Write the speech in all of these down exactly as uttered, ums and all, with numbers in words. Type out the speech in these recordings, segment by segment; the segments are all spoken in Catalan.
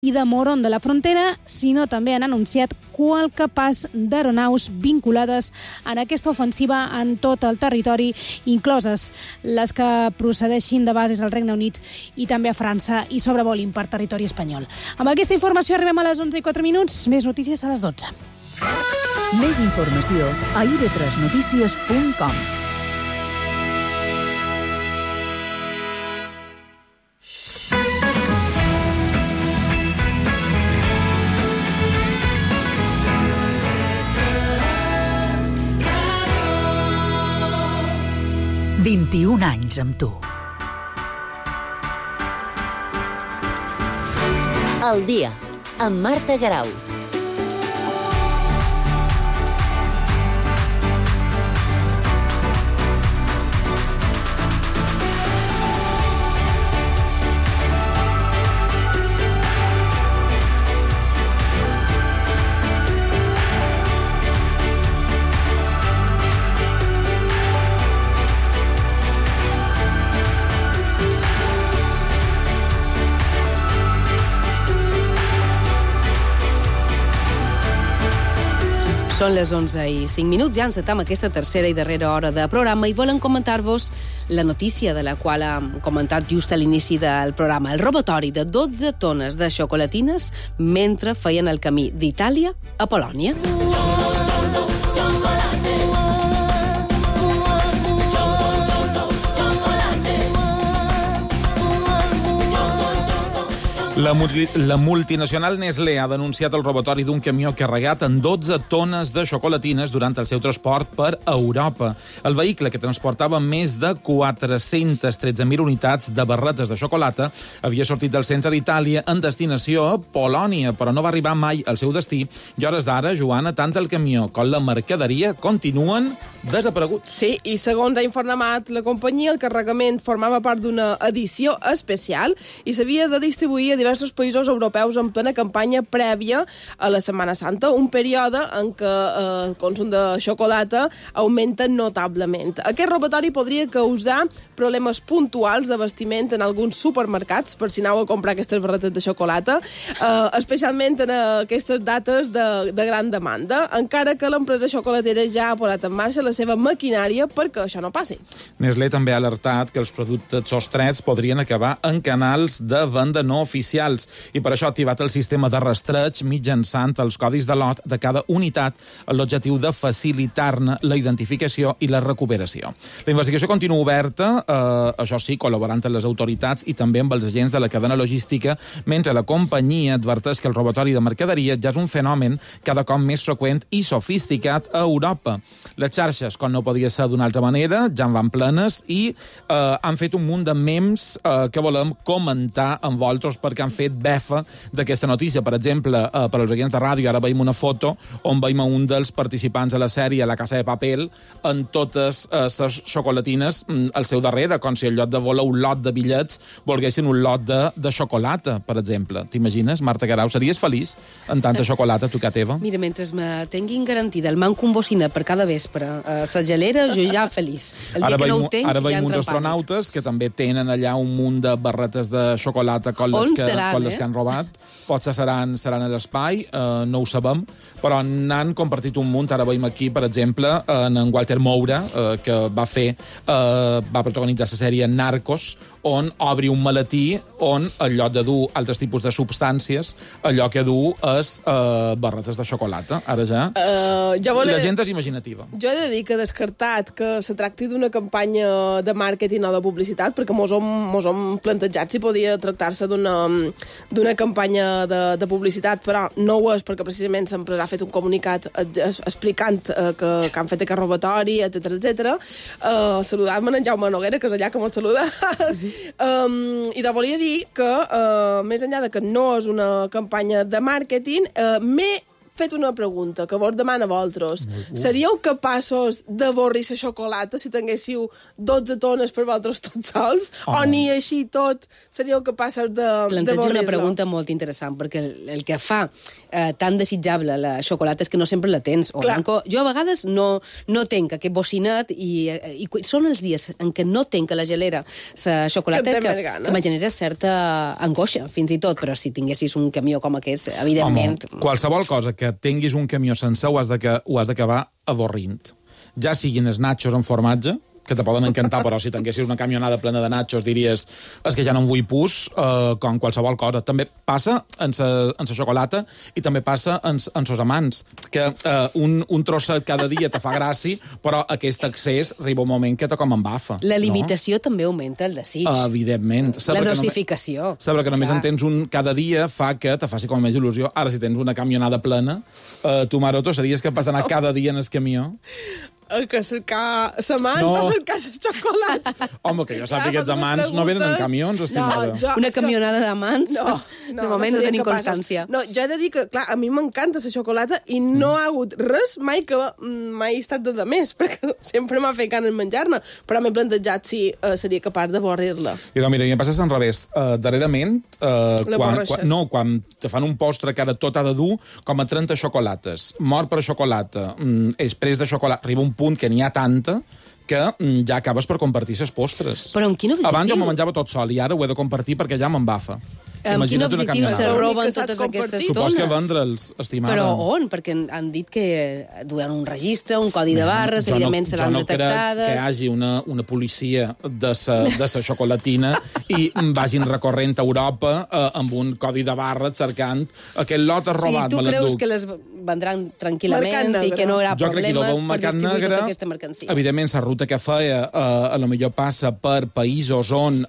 i de Morón de la Frontera, sinó també han anunciat qualque pas d'aeronaus vinculades en aquesta ofensiva en tot el territori, incloses les que procedeixin de bases al Regne Unit i també a França i sobrevolin per territori espanyol. Amb aquesta informació arribem a les onze i quatre minuts. Més notícies a les dotze. Més informació a i be tres notícies punt com. vint-i-un anys amb tu. El dia, amb Marta Garau. Són les onze i cinc minuts, ja encetam aquesta tercera i darrera hora de programa i volen comentar-vos la notícia de la qual hem comentat just a l'inici del programa, el robatori de dotze tones de xocolatines mentre feien el camí d'Itàlia a Polònia. La, la multinacional Nestlé ha denunciat el robatori d'un camió carregat en dotze tones de xocolatines durant el seu transport per Europa. El vehicle, que transportava més de quatre-centes tretze mil unitats de barretes de xocolata, havia sortit del centre d'Itàlia en destinació a Polònia, però no va arribar mai al seu destí i hores d'ara, Joana, tant el camió com la mercaderia continuen desapareguts. Sí, i segons ha informat la companyia, el carregament formava part d'una edició especial i s'havia de distribuir a diversos països europeus en plena campanya prèvia a la Setmana Santa, un període en què eh, el consum de xocolata augmenta notablement. Aquest robatori podria causar problemes puntuals d'abastiment en alguns supermercats, per si aneu a comprar aquestes barretes de xocolata, eh, especialment en aquestes dates de, de gran demanda, encara que l'empresa xocolatera ja ha posat en marxa la seva maquinària perquè això no passi. Nestlé també ha alertat que els productes sostrets podrien acabar en canals de venda no oficials i per això ha activat el sistema de rastreig mitjançant els codis de lot de cada unitat amb l'objectiu de facilitar-ne la identificació i la recuperació. La investigació continua oberta, eh, això sí, col·laborant amb les autoritats i també amb els agents de la cadena logística, mentre la companyia adverteix que el robatori de mercaderia ja és un fenomen cada cop més freqüent i sofisticat a Europa. Les xarxes, com no podia ser d'una altra manera, ja en van plenes i eh, han fet un munt de memes eh, que volem comentar amb vosaltres perquè han fet befa d'aquesta notícia. Per exemple, eh, per als oients de ràdio, ara veiem una foto on veiem un dels participants a la sèrie La Casa de Papel en totes les eh, xocolatines al seu darrere, com si en lloc de voler un lot de bitllets volguessin un lot de, de xocolata, per exemple. T'imagines, Marta Garau, series feliç en tanta xocolata, tu que teva? Mira, mentre me tinguin garantida el manco un bocina per cada vespre a la gelera, jo ja feliç. El dia ara que veiem, no ho tenc, ara veiem ja uns astronautes que també tenen allà un munt de barretes de xocolata com les, que, seran, com les eh? que han robat. Potser seran, seran a l'espai, eh, no ho sabem, però n'han compartit un munt. Ara veiem aquí, per exemple, en, en Walter Moura, eh, que va fer, eh, va protagonitzar la sèrie Narcos, on obri un maletí on, en lloc de dur altres tipus de substàncies, allò que du és eh, barretes de xocolata. Ara ja, uh, jo volia... la gent és imaginativa. Jo he de dir que descartat que se tracti d'una campanya de màrqueting o de publicitat, perquè mos hem, mos hem plantejat si podia tractar-se d'una d'una campanya de, de publicitat, però no ho és perquè precisament l'empresa ha fet un comunicat explicant eh, que, que han fet aquest robatori, etcètera, etcètera. Uh, saludant-me en Jaume Noguera, que és allà que mos saluda. um, I te volia dir que, uh, més enllà de que no és una campanya de màrqueting, uh, m'he fet una pregunta que vos demana a vosaltres. Seríeu capaços d'avorrir la xocolata si tinguéssiu dotze tones per vosaltres tots sols? Oh. O ni així tot seríeu capaços d'avorrir-la? Planteja una pregunta molt interessant, perquè el, el que fa eh, tan desitjable la xocolata és que no sempre la tens. O Blanco, jo a vegades no, no tenc aquest bocinet i, i són els dies en què no tenc a la gelera la xocolata que, que, que me genera certa angoixa, fins i tot, però si tinguessis un camió com aquest, evidentment... Home, qualsevol cosa que tinguis un camió sencer ho has de que, ho has d'acabar avorrint. Ja siguin els nachos amb formatge, que te poden encantar, però si tinguessis una camionada plena de nachos diries és que ja no en vull pus, eh, com qualsevol cosa. També passa en la xocolata i també passa en, en sos amants, que eh, un, un trosset cada dia te fa gràcia, però aquest excés arriba un moment que te com embafa. La limitació no? també augmenta el desig. Uh, evidentment. Saber la dosificació. Que saber que només Clar. en tens un cada dia fa que te faci com més il·lusió. Ara, si tens una camionada plena, eh, tu, Maroto, series capaç d'anar oh. cada dia en el camió? Que cercar la manta, no. cercar la xocolata. Home, que jo sàpiga que els amants no venen en camions, estimada. No, jo, Una camionada que... d'amants? No, no, de moment no, no tenim capaces. constància. No, jo he de dir que, clar, a mi m'encanta la xocolata i no ha hagut res mai que mai he estat de més, perquè sempre m'ha fet ganes menjar-ne, però m'he plantejat si uh, seria capaç d'avorrir-la. I doncs, mira, i em passes en revés. Uh, darrerament, uh, quan, quan, no, quan te fan un postre que ara tot ha de dur com a trenta xocolates, mort per xocolata, mm, després de xocolata, arriba un punt que n'hi ha tanta que mm, ja acabes per compartir ses postres. Però amb quin objectiu? Abans jo m'ho menjava tot sol i ara ho he de compartir perquè ja m'embafa. Amb quin objectiu se roben totes aquestes tones? Supos que vendre'ls, estimada. Però on? Perquè han dit que duen un registre, un codi de barres, no, evidentment no, seran detectades... Jo no crec que hi hagi una, una policia de sa, de sa xocolatina i vagin recorrent a Europa eh, amb un codi de barres cercant aquest lot has robat. Sí, tu creus que les vendran tranquil·lament i que no hi haurà jo problemes un per distribuir negre, tota aquesta mercancia? Evidentment, la ruta que feia eh, a lo millor passa per països on...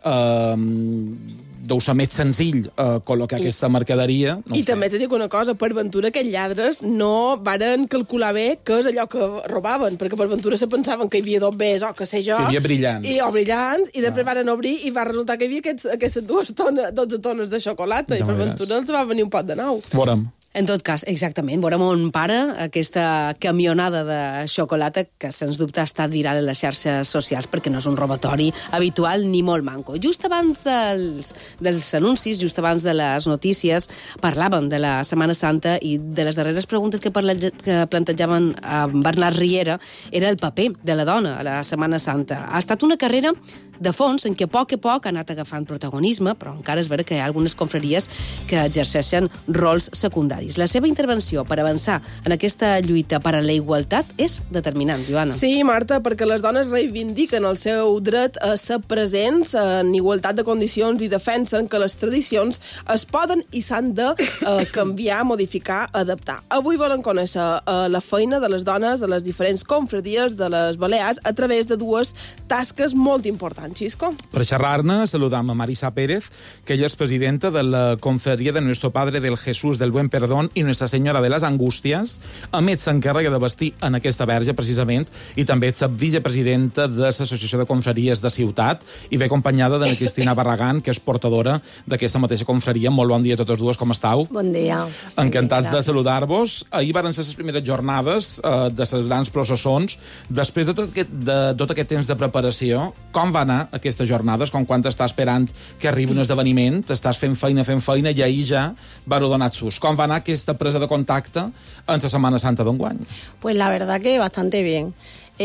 Eh, deu ser més senzill uh, col·locar I, aquesta mercaderia. No I també t'he dit una cosa, per ventura aquests lladres no varen calcular bé què és allò que robaven, perquè per ventura se pensaven que hi havia dos bes o que sé jo. Que hi havia brillants. I, o brillants, i després ah. varen obrir i va resultar que hi havia aquests, aquestes dues tones, dotze tones de xocolata, no i per ventura els va venir un pot de nou. Veurem. En tot cas, exactament, veurem on para aquesta camionada de xocolata que, sens dubte, ha estat viral a les xarxes socials perquè no és un robatori habitual ni molt manco. Just abans dels, dels anuncis, just abans de les notícies, parlàvem de la Setmana Santa i de les darreres preguntes que, parla, que plantejaven a Bernat Riera era el paper de la dona a la Setmana Santa. Ha estat una carrera de fons en què a poc a poc ha anat agafant protagonisme, però encara és vera que hi ha algunes confraries que exerceixen rols secundaris. La seva intervenció per avançar en aquesta lluita per a la igualtat és determinant, Joana. Sí, Marta, perquè les dones reivindiquen el seu dret a ser presents en igualtat de condicions i defensen que les tradicions es poden i s'han de eh, canviar, modificar, adaptar. Avui volen conèixer eh, la feina de les dones a les diferents confraries de les Balears a través de dues tasques molt importants. Xisco. Per xerrar-ne, saludam a Marisa Pérez, que ella és presidenta de la Confraria de Nuestro Padre del Jesús del Buen Perdón i Nuestra Senyora de les Angústies. A més, s'encarrega de vestir en aquesta verge, precisament, i també és vicepresidenta de l'Associació de Confraries de Ciutat i ve acompanyada de la Cristina Barragán, que és portadora d'aquesta mateixa confraria. Molt bon dia a totes dues, com estàu? Bon dia. Encantats de saludar-vos. Ahir van ser les primeres jornades eh, de les grans processons. Després de tot, aquest, de tot aquest temps de preparació, com va anar aquestes jornades, com quan t'està esperant que arribi un esdeveniment, t'estàs fent feina, fent feina, i ahir ja vau donar sus. Com va anar aquesta presa de contacte en la Setmana Santa d'enguany? Pues la verdad que bastante bien.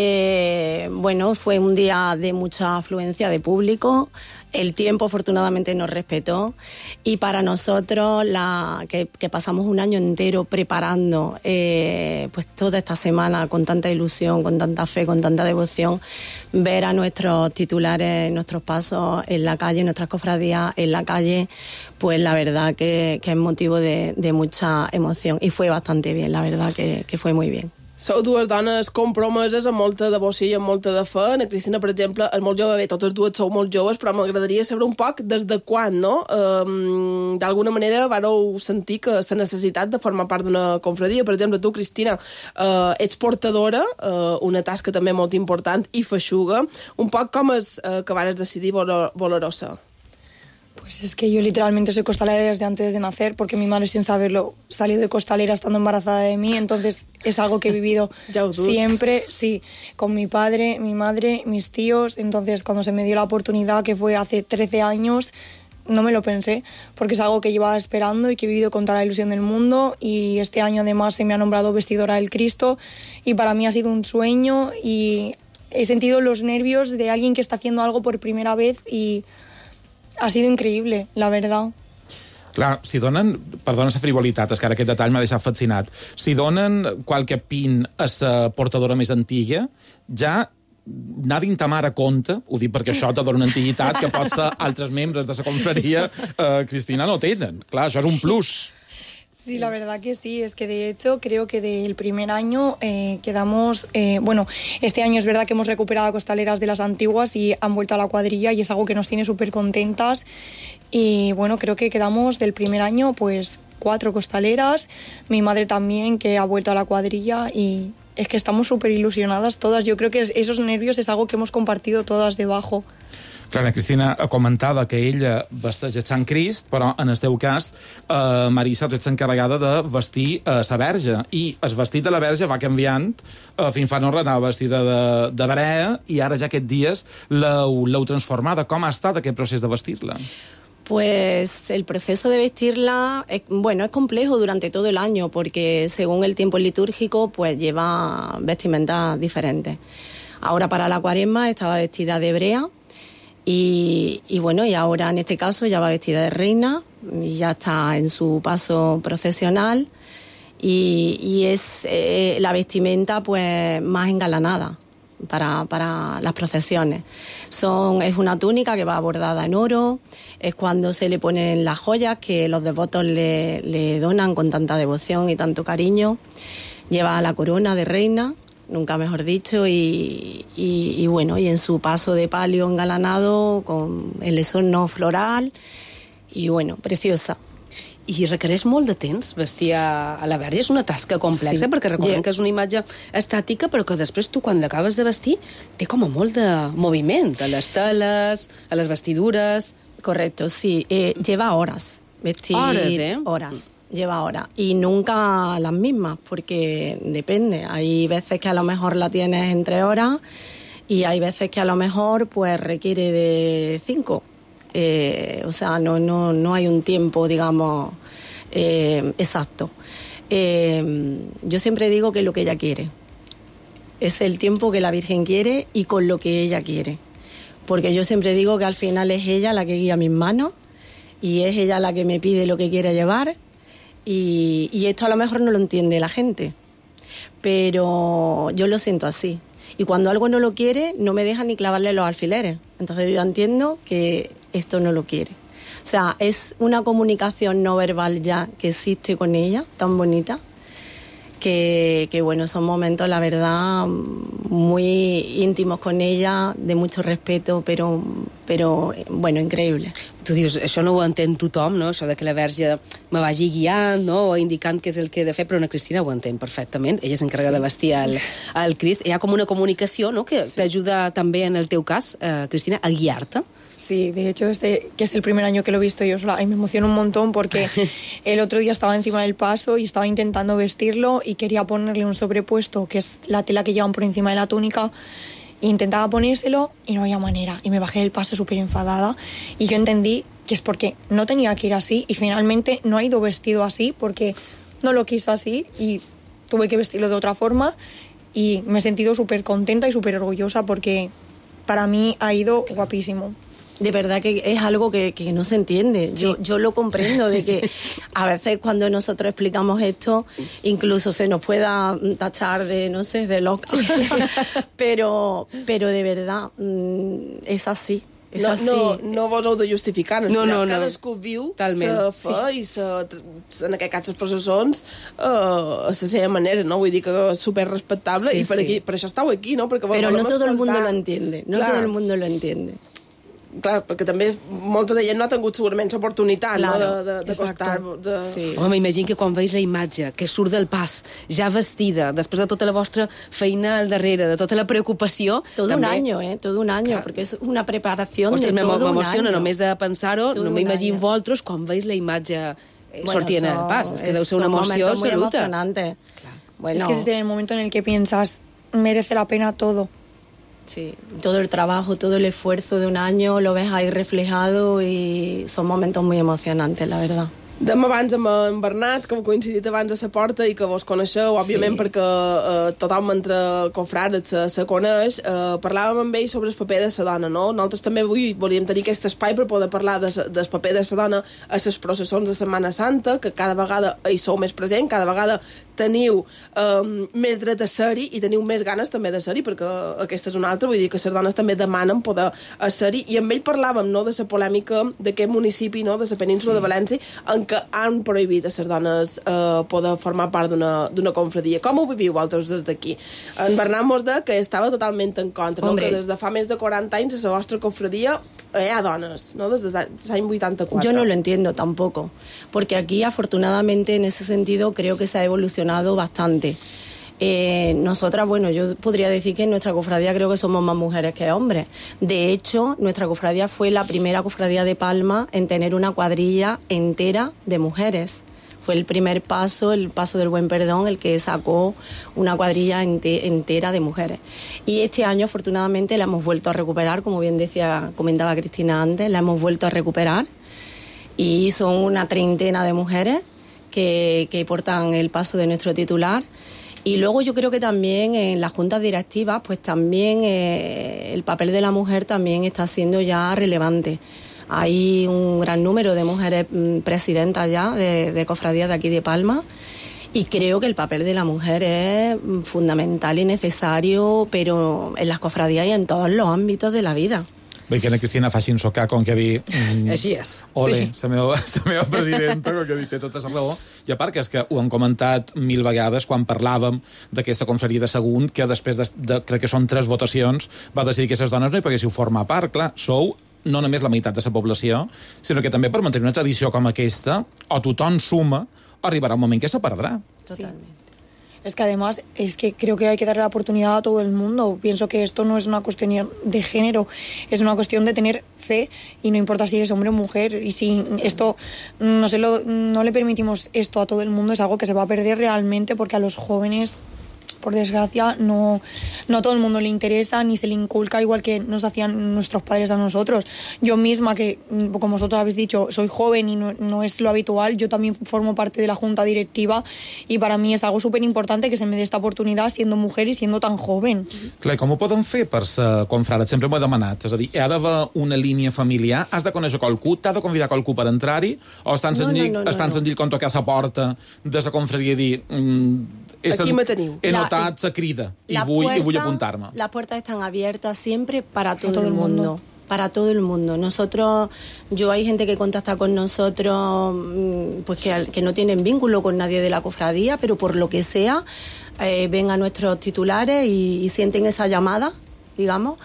Eh, bueno, fue un día de mucha afluencia de público. El tiempo afortunadamente nos respetó y para nosotros la, que, que pasamos un año entero preparando eh, pues toda esta semana con tanta ilusión, con tanta fe, con tanta devoción, ver a nuestros titulares, nuestros pasos en la calle, nuestras cofradías en la calle, pues la verdad que, que es motivo de, de mucha emoción y fue bastante bien, la verdad que, que fue muy bien. Sou dues dones compromeses amb molta devoció i amb molta de fe. Na Cristina, per exemple, és molt jove, bé, totes dues sou molt joves, però m'agradaria saber un poc des de quan, no? Um, D'alguna manera vareu sentir que la necessitat de formar part d'una confraria. Per exemple, tu, Cristina, uh, ets portadora, uh, una tasca també molt important i feixuga. Un poc com és uh, que vares decidir voler-ho ser? Pues es que yo literalmente soy costalera desde antes de nacer, porque mi madre, sin saberlo, salió de costalera estando embarazada de mí, entonces es algo que he vivido siempre, sí, con mi padre, mi madre, mis tíos. Entonces cuando se me dio la oportunidad, que fue hace trece años, no me lo pensé, porque es algo que llevaba esperando y que he vivido con toda la ilusión del mundo, y este año además se me ha nombrado vestidora del Cristo, y para mí ha sido un sueño, y he sentido los nervios de alguien que está haciendo algo por primera vez, y ha sido increïble, la verdad. Clar, si donen, perdona la frivolitat, és que ara aquest detall m'ha deixat fascinat, si donen qualque pin a la portadora més antiga, ja anar d'intamar a compte, ho dic perquè això te dona una antiguitat que potser altres membres de la confraria, eh, Cristina, no tenen. Clar, això és un plus. Sí, la verdad que sí, es que de hecho creo que del primer año eh, quedamos, eh, bueno, este año es verdad que hemos recuperado costaleras de las antiguas y han vuelto a la cuadrilla, y es algo que nos tiene súper contentas, y bueno, creo que quedamos del primer año pues cuatro costaleras, mi madre también, que ha vuelto a la cuadrilla, y es que estamos súper ilusionadas todas. Yo creo que esos nervios es algo que hemos compartido todas debajo. Clar, la Cristina comentava que ella vesteix el Sant Crist, però en el teu cas, eh, Marissa, tu ets encarregada de vestir eh, la verge, i el vestit de la verge va canviant, eh, fins fa no anava vestida de, de brea, i ara ja aquests dies l'heu transformada. Com ha estat aquest procés de vestir-la? Pues el proceso de vestirla, es, bueno, es complejo durante todo el año, porque según el tiempo litúrgico, pues lleva vestimentas diferentes. Ahora para la Cuaresma estaba vestida de brea, Y, y bueno, y ahora en este caso ya va vestida de reina, y ya está en su paso procesional, y, y es eh, la vestimenta pues más engalanada para, para las procesiones. Son, es una túnica que va bordada en oro, es cuando se le ponen las joyas que los devotos le, le donan con tanta devoción y tanto cariño. Lleva la corona de reina, nunca mejor dicho, y, y, y bueno, y en su paso de palio engalanado con el esorno floral, i bueno, preciosa. I requereix molt de temps vestir a, a la verge? És una tasca complexa, sí, perquè recordem que és una imatge estàtica, però que després tu, quan l'acabes de vestir, té com a molt de moviment, a les teles, a les vestidures... Correcto, sí. Eh, lleva horas vestir. Horas, ¿eh? Horas. Lleva horas, y nunca las mismas, porque depende. Hay veces que a lo mejor la tienes en tres horas, y hay veces que a lo mejor pues requiere de cinco. Eh, o sea, no, no, no hay un tiempo, digamos, eh, exacto. Eh, yo siempre digo que lo que ella quiere es el tiempo que la Virgen quiere y con lo que ella quiere, porque yo siempre digo que al final es ella la que guía mis manos, y es ella la que me pide lo que quiere llevar. Y, y esto a lo mejor no lo entiende la gente, pero yo lo siento así. Y cuando algo no lo quiere, no me deja ni clavarle los alfileres. Entonces yo entiendo que esto no lo quiere. O sea, es una comunicación no verbal ya que existe con ella, tan bonita, que, que bueno, son momentos, la verdad, muy íntimos con ella, de mucho respeto, però, però bueno, increïble. Tu dius, això no ho entén tothom, no? Això de que la verge me vagi guiant, no? O indicant què és el que he de fer, però una Cristina ho entén perfectament. Ella s'encarrega sí. de vestir el, el Crist. Hi ha com una comunicació, no?, que sí. t'ajuda també, en el teu cas, eh, Cristina, a guiar-te. Sí, de hecho, este, que es el primer año que lo he visto yo sola, y me emociona un montón porque el otro día estaba encima del paso y estaba intentando vestirlo y quería ponerle un sobrepuesto, que es la tela que llevan por encima de la túnica, e intentaba ponérselo y no había manera. Y me bajé del paso súper enfadada, y yo entendí que es porque no tenía que ir así, y finalmente no ha ido vestido así porque no lo quiso así y tuve que vestirlo de otra forma, y me he sentido súper contenta y súper orgullosa porque para mí ha ido guapísimo. De verdad que es algo que, que no se entiende. Yo, sí. yo lo comprendo, de que a veces cuando nosotros explicamos esto, incluso se nos pueda tachar de, no sé, de loca. Sí. pero, pero de verdad, es así. És no, així. no, no vos heu de justificar. No, no, no. Cadascú viu Talment. sa fe sí. i sa, en aquest cas les processons uh, a la seva manera, no? Vull dir que és super respectable sí, i per, sí. aquí, per això esteu aquí, no? Perquè Pero no todo el mundo lo entiende. No Clar. todo el mundo lo entiende. clar, perquè també molta de gent no ha tingut segurament l'oportunitat, claro, no?, de, de, de costar... De... Sí. Home, m'imagino que quan veus la imatge, que surt del pas, ja vestida, després de tota la vostra feina al darrere, de tota la preocupació... Todo també... un año, eh? Todo un año, perquè és una preparació Ostres, de todo un m'emociona año. només de pensar-ho, no m'imagino vosaltres quan veus la imatge bueno, sortint al pas. És que deu ser una emoció absoluta. Bueno, es que es el momento en el que piensas, merece la pena todo. Sí, todo el trabajo, todo el esfuerzo de un año lo ves ahí reflejado y son momentos muy emocionantes, la verdad. Dem abans amb en Bernat, que heu coincidit abans a la porta i que vos coneixeu, òbviament, sí. perquè eh, tothom entre confrares se, se coneix. Eh, parlàvem amb ell sobre el paper de la dona, no? Nosaltres també avui volíem tenir aquest espai per poder parlar de, del paper de la dona a les processons de Setmana Santa, que cada vegada hi sou més present, cada vegada teniu eh, més dret a ser-hi i teniu més ganes també de ser-hi, perquè aquesta és una altra, vull dir que les dones també demanen poder ser-hi, i amb ell parlàvem, no?, de la polèmica d'aquest municipi, no?, de la península sí. de València, en que han prohibit a les dones eh, poder formar part d'una confradia. Com ho viviu vosaltres des d'aquí? En Bernat mos deia que estava totalment en contra, no? Que des de fa més de quaranta anys a la vostra confradia hi ha dones, ¿no?, desde l'any vuitanta-quatre. Yo no lo entiendo tampoco, porque aquí afortunadamente en ese sentido creo que se ha evolucionado bastante. Eh, nosotras, bueno, yo podría decir que en nuestra cofradía creo que somos más mujeres que hombres. De hecho, nuestra cofradía fue la primera cofradía de Palma en tener una cuadrilla entera de mujeres. Fue el primer paso, el paso del Buen Perdón, el que sacó una cuadrilla ente- entera de mujeres. Y este año, afortunadamente, la hemos vuelto a recuperar, como bien decía, comentaba Cristina antes, la hemos vuelto a recuperar. Y son una treintena de mujeres que, que portan el paso de nuestro titular. Y luego yo creo que también en las juntas directivas, pues también eh, el papel de la mujer también está siendo ya relevante. Hay un gran número de mujeres mm, presidentas ya de, de cofradías de aquí de Palma, y creo que el papel de la mujer es mm, fundamental y necesario, pero en las cofradías y en todos los ámbitos de la vida. Bé, que Ana Cristina faci un socar, com que dir... Mm, Així és. Ole, sí. la, meva, la meva presidenta, com que dir, té tota la raó. I a part que és que ho hem comentat mil vegades quan parlàvem d'aquesta confraria de Sagunt, que després de, de, crec que són tres votacions, va decidir que aquestes dones no hi poguéssiu formar part. Clar, sou no només la meitat de la població, sinó que també per mantenir una tradició com aquesta, o tothom suma, o arribarà un moment que se perdrà. Totalmente. Es que además, es que creo que hay que darle la oportunidad a todo el mundo. Pienso que esto no es una cuestión de género, es una cuestión de tener fe, y no importa si eres hombre o mujer. Y si esto no, se lo, no le permitimos esto a todo el mundo, es algo que se va a perder realmente, porque a los jóvenes, por desgracia, no, no a todo el mundo le interesa ni se le inculca igual que nos hacían nuestros padres a nosotros. Yo misma, que como vosotros habéis dicho, soy joven y no, no es lo habitual, yo también formo parte de la junta directiva, y para mí es algo súper importante que se me dé esta oportunidad siendo mujer y siendo tan joven. Clar, com ho poden fer per ser confrades? Sempre m'ho he demanat. És a dir, hi ha d'haver una línia familiar? Has de conèixer qualcú? T'ha de convidar qualcú per entrar-hi? O és tan senzill, no, no, no, és tan no. senzill com tocar a la porta de la confraria i dir... Mm, Aquí me teniu. He notat la crida i vull, puerta, i vull apuntar-me. Las puertas están abiertas siempre para todo, todo el mundo. mundo. Para todo el mundo. Nosotros, yo hay gente que contacta con nosotros, pues que, que no tienen vínculo con nadie de la cofradía, pero por lo que sea, eh, ven a nuestros titulares y, y sienten esa llamada, digamos,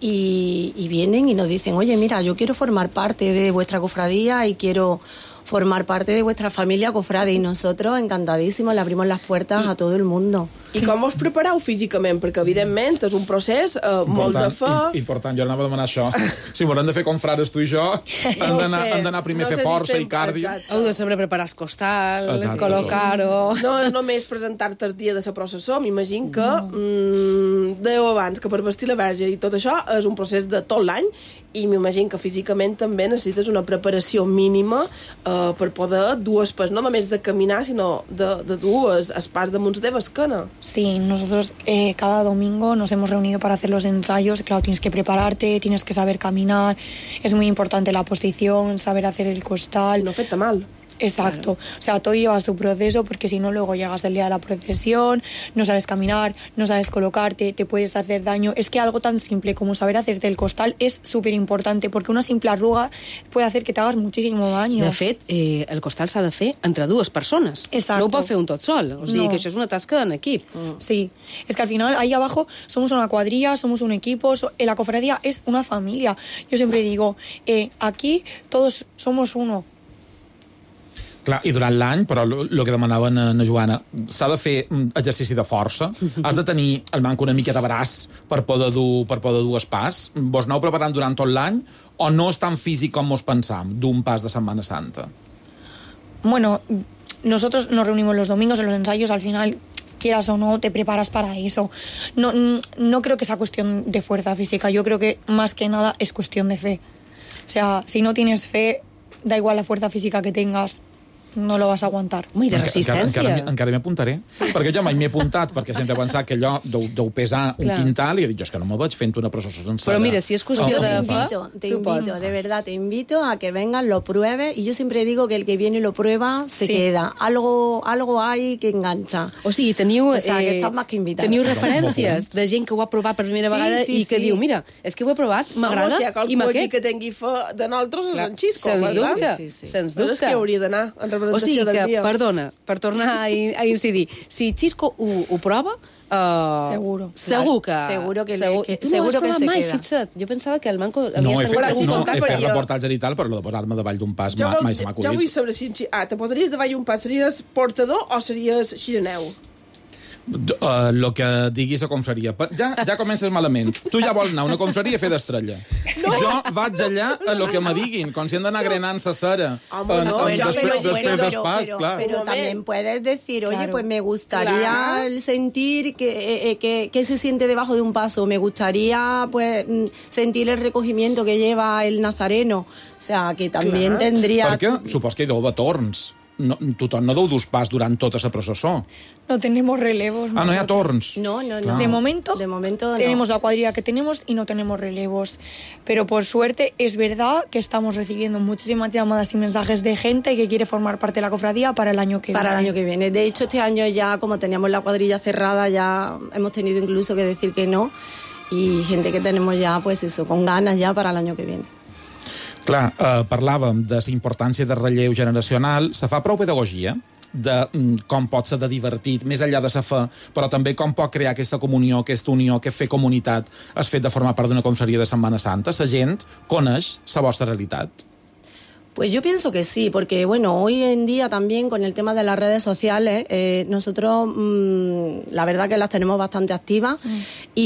y, y vienen y nos dicen, oye, mira, yo quiero formar parte de vuestra cofradía y quiero formar parte de vuestra familia cofrade, i nosotros encantadísimos le abrimos las puertas I, a todo el mundo. I com us prepareu físicament? Perquè, evidentment, és un procés eh, molt de fe... Important, jo anava a demanar això. Si m'hauran de fer confrades tu i jo, hem d'anar primer a fer força i cardio. Heu de saber preparar el costal, col·locar-ho... No és només presentar-te el dia de la processó, m'imagino que mm, dèieu abans que per vestir la verge i tot això és un procés de tot l'any, i m'imagino que físicament també necessites una preparació mínima eh, per poder dur el pas, no només de caminar, sinó de, de dur el pas damunt la teva esquena. Sí, nosotros eh, cada domingo nos hemos reunido para hacer los ensayos. Claro, tienes que prepararte, tienes que saber caminar, es muy importante la posición, saber hacer el costal. No fet mal. Exacto, claro. O sea, todo lleva su proceso porque si no luego llegas el día de la procesión, no sabes caminar, no sabes colocarte, te puedes hacer daño. Es que algo tan simple como saber hacerte el costal és superimportante porque una simple arruga puede hacer que te hagas muchísimo daño. De fet, eh, el costal s'ha de fer entre dues persones. Exacto. No ho pot fer un tot sol, o sigui no. que això és una tasca en equip. Mm. Sí, es que al final ahí abajo somos una cuadrilla, somos un equipo, so, la cofradía es una familia. Yo siempre digo, eh, aquí todos somos uno. Clar, i durant l'any, però el que demanava na, na Joana, s'ha de fer exercici de força, has de tenir el manco una mica de braç per poder dur, per poder dur el pas. Vos aneu preparant durant tot l'any o no és tan físic com mos pensam d'un pas de Setmana Santa? Bueno, nosotros nos reunimos los domingos en los ensayos, al final quieras o no, te preparas para eso. No, no creo que sea cuestión de fuerza física, yo creo que más que nada es cuestión de fe. O sea, si no tienes fe, da igual la fuerza física que tengas, no lo vas a aguantar. Ui, de resistència. Encara, encara, encara m'hi apuntaré. Sí. Perquè jo mai m'he apuntat, perquè sempre he pensat que allò deu, deu pesar un Clar. quintal, i he dit, jo és que no me veig fent una processó sencera. Però mira, si és qüestió oh, de... Te invito, te invito, de verdad, te invito a que vengan, lo pruebes, y yo siempre digo que el que viene y lo prueba, se sí. queda. Algo, algo hay que engancha. O sigui, teniu... O sea, que estàs més que invitat. Teniu referències de gent que ho ha provat per primera sí, vegada sí, i que sí. diu, mira, és que ho he provat, m'agrada, i m'aquest. Que tingui fe de nosaltres és en Xisco, sens dubte, sí, sí, sí. sens dubte. Però és que hauria d'anar en representació o sigui, del dia. Perdona, per tornar a, a incidir, si Xisco ho, ho prova, uh, seguro. Segur que... Seguro que, segur, que, tu seguro no que has se mai, queda. Fixa't. Jo pensava que el Manco... No, he fet, no, he fet reportatge i tal, però el de posar-me davall d'un pas jo, mai se m'ha acudit. Jo vull saber si... Ah, te posaries davall un pas, series portador o series xireneu? Uh, lo que diguis a confraria. Ja, ja comences malament. Tu ja vols anar a una confraria a fer d'estrella. No. Jo vaig allà a lo que me diguin, com si hem d'anar grenant sa cera. Home, no, en, en, ja, després, pero, després bueno, del pas, pero, clar. Pero también puedes decir, oye, claro. pues me gustaría claro. el sentir que, eh, que, que se siente debajo de un paso. Me gustaría, pues, sentir el recogimiento que lleva el nazareno. O sea, que también claro. tendría... Perquè supos que hi deu haver torns. No, tothom no deu dus pas durant tota la processó. No tenemos relevos. Ah, no hi ha torns. No, no, no. Ah. De momento, de momento no. tenemos la cuadrilla que tenemos y no tenemos relevos. Pero por suerte es verdad que estamos recibiendo muchísimas llamadas y mensajes de gente que quiere formar parte de la cofradía para el año que para viene. Para el año que viene. De hecho, este año ya, como teníamos la cuadrilla cerrada, ya hemos tenido incluso que decir que no. Y gente que tenemos ya, pues eso, con ganas ya para el año que viene. Clar, eh, parlàvem de la importància del relleu generacional. Se fa prou pedagogia de mm, com pot ser de divertit, més enllà de la fe, però també com pot crear aquesta comunió, aquesta unió, que fer comunitat, es fet de formar part d'una confraria de Setmana Santa. La gent coneix la vostra realitat. Pues yo pienso que sí, porque bueno, hoy en día también con el tema de las redes sociales, eh, nosotros mmm, la verdad que las tenemos bastante activas mm.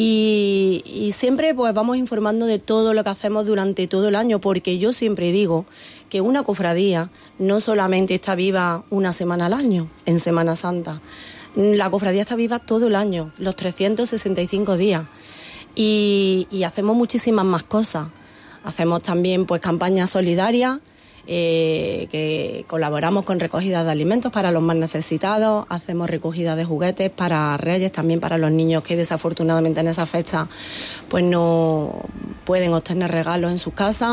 y, y siempre pues vamos informando de todo lo que hacemos durante todo el año, porque yo siempre digo que una cofradía no solamente está viva una semana al año, en Semana Santa. La cofradía está viva todo el año, los trescientos sesenta y cinco días. Y, y hacemos muchísimas más cosas. Hacemos también pues campañas solidarias, Eh, que colaboramos con recogida de alimentos para los más necesitados, hacemos recogida de juguetes para Reyes, también para los niños que desafortunadamente en esa fecha pues no pueden obtener regalos en sus casas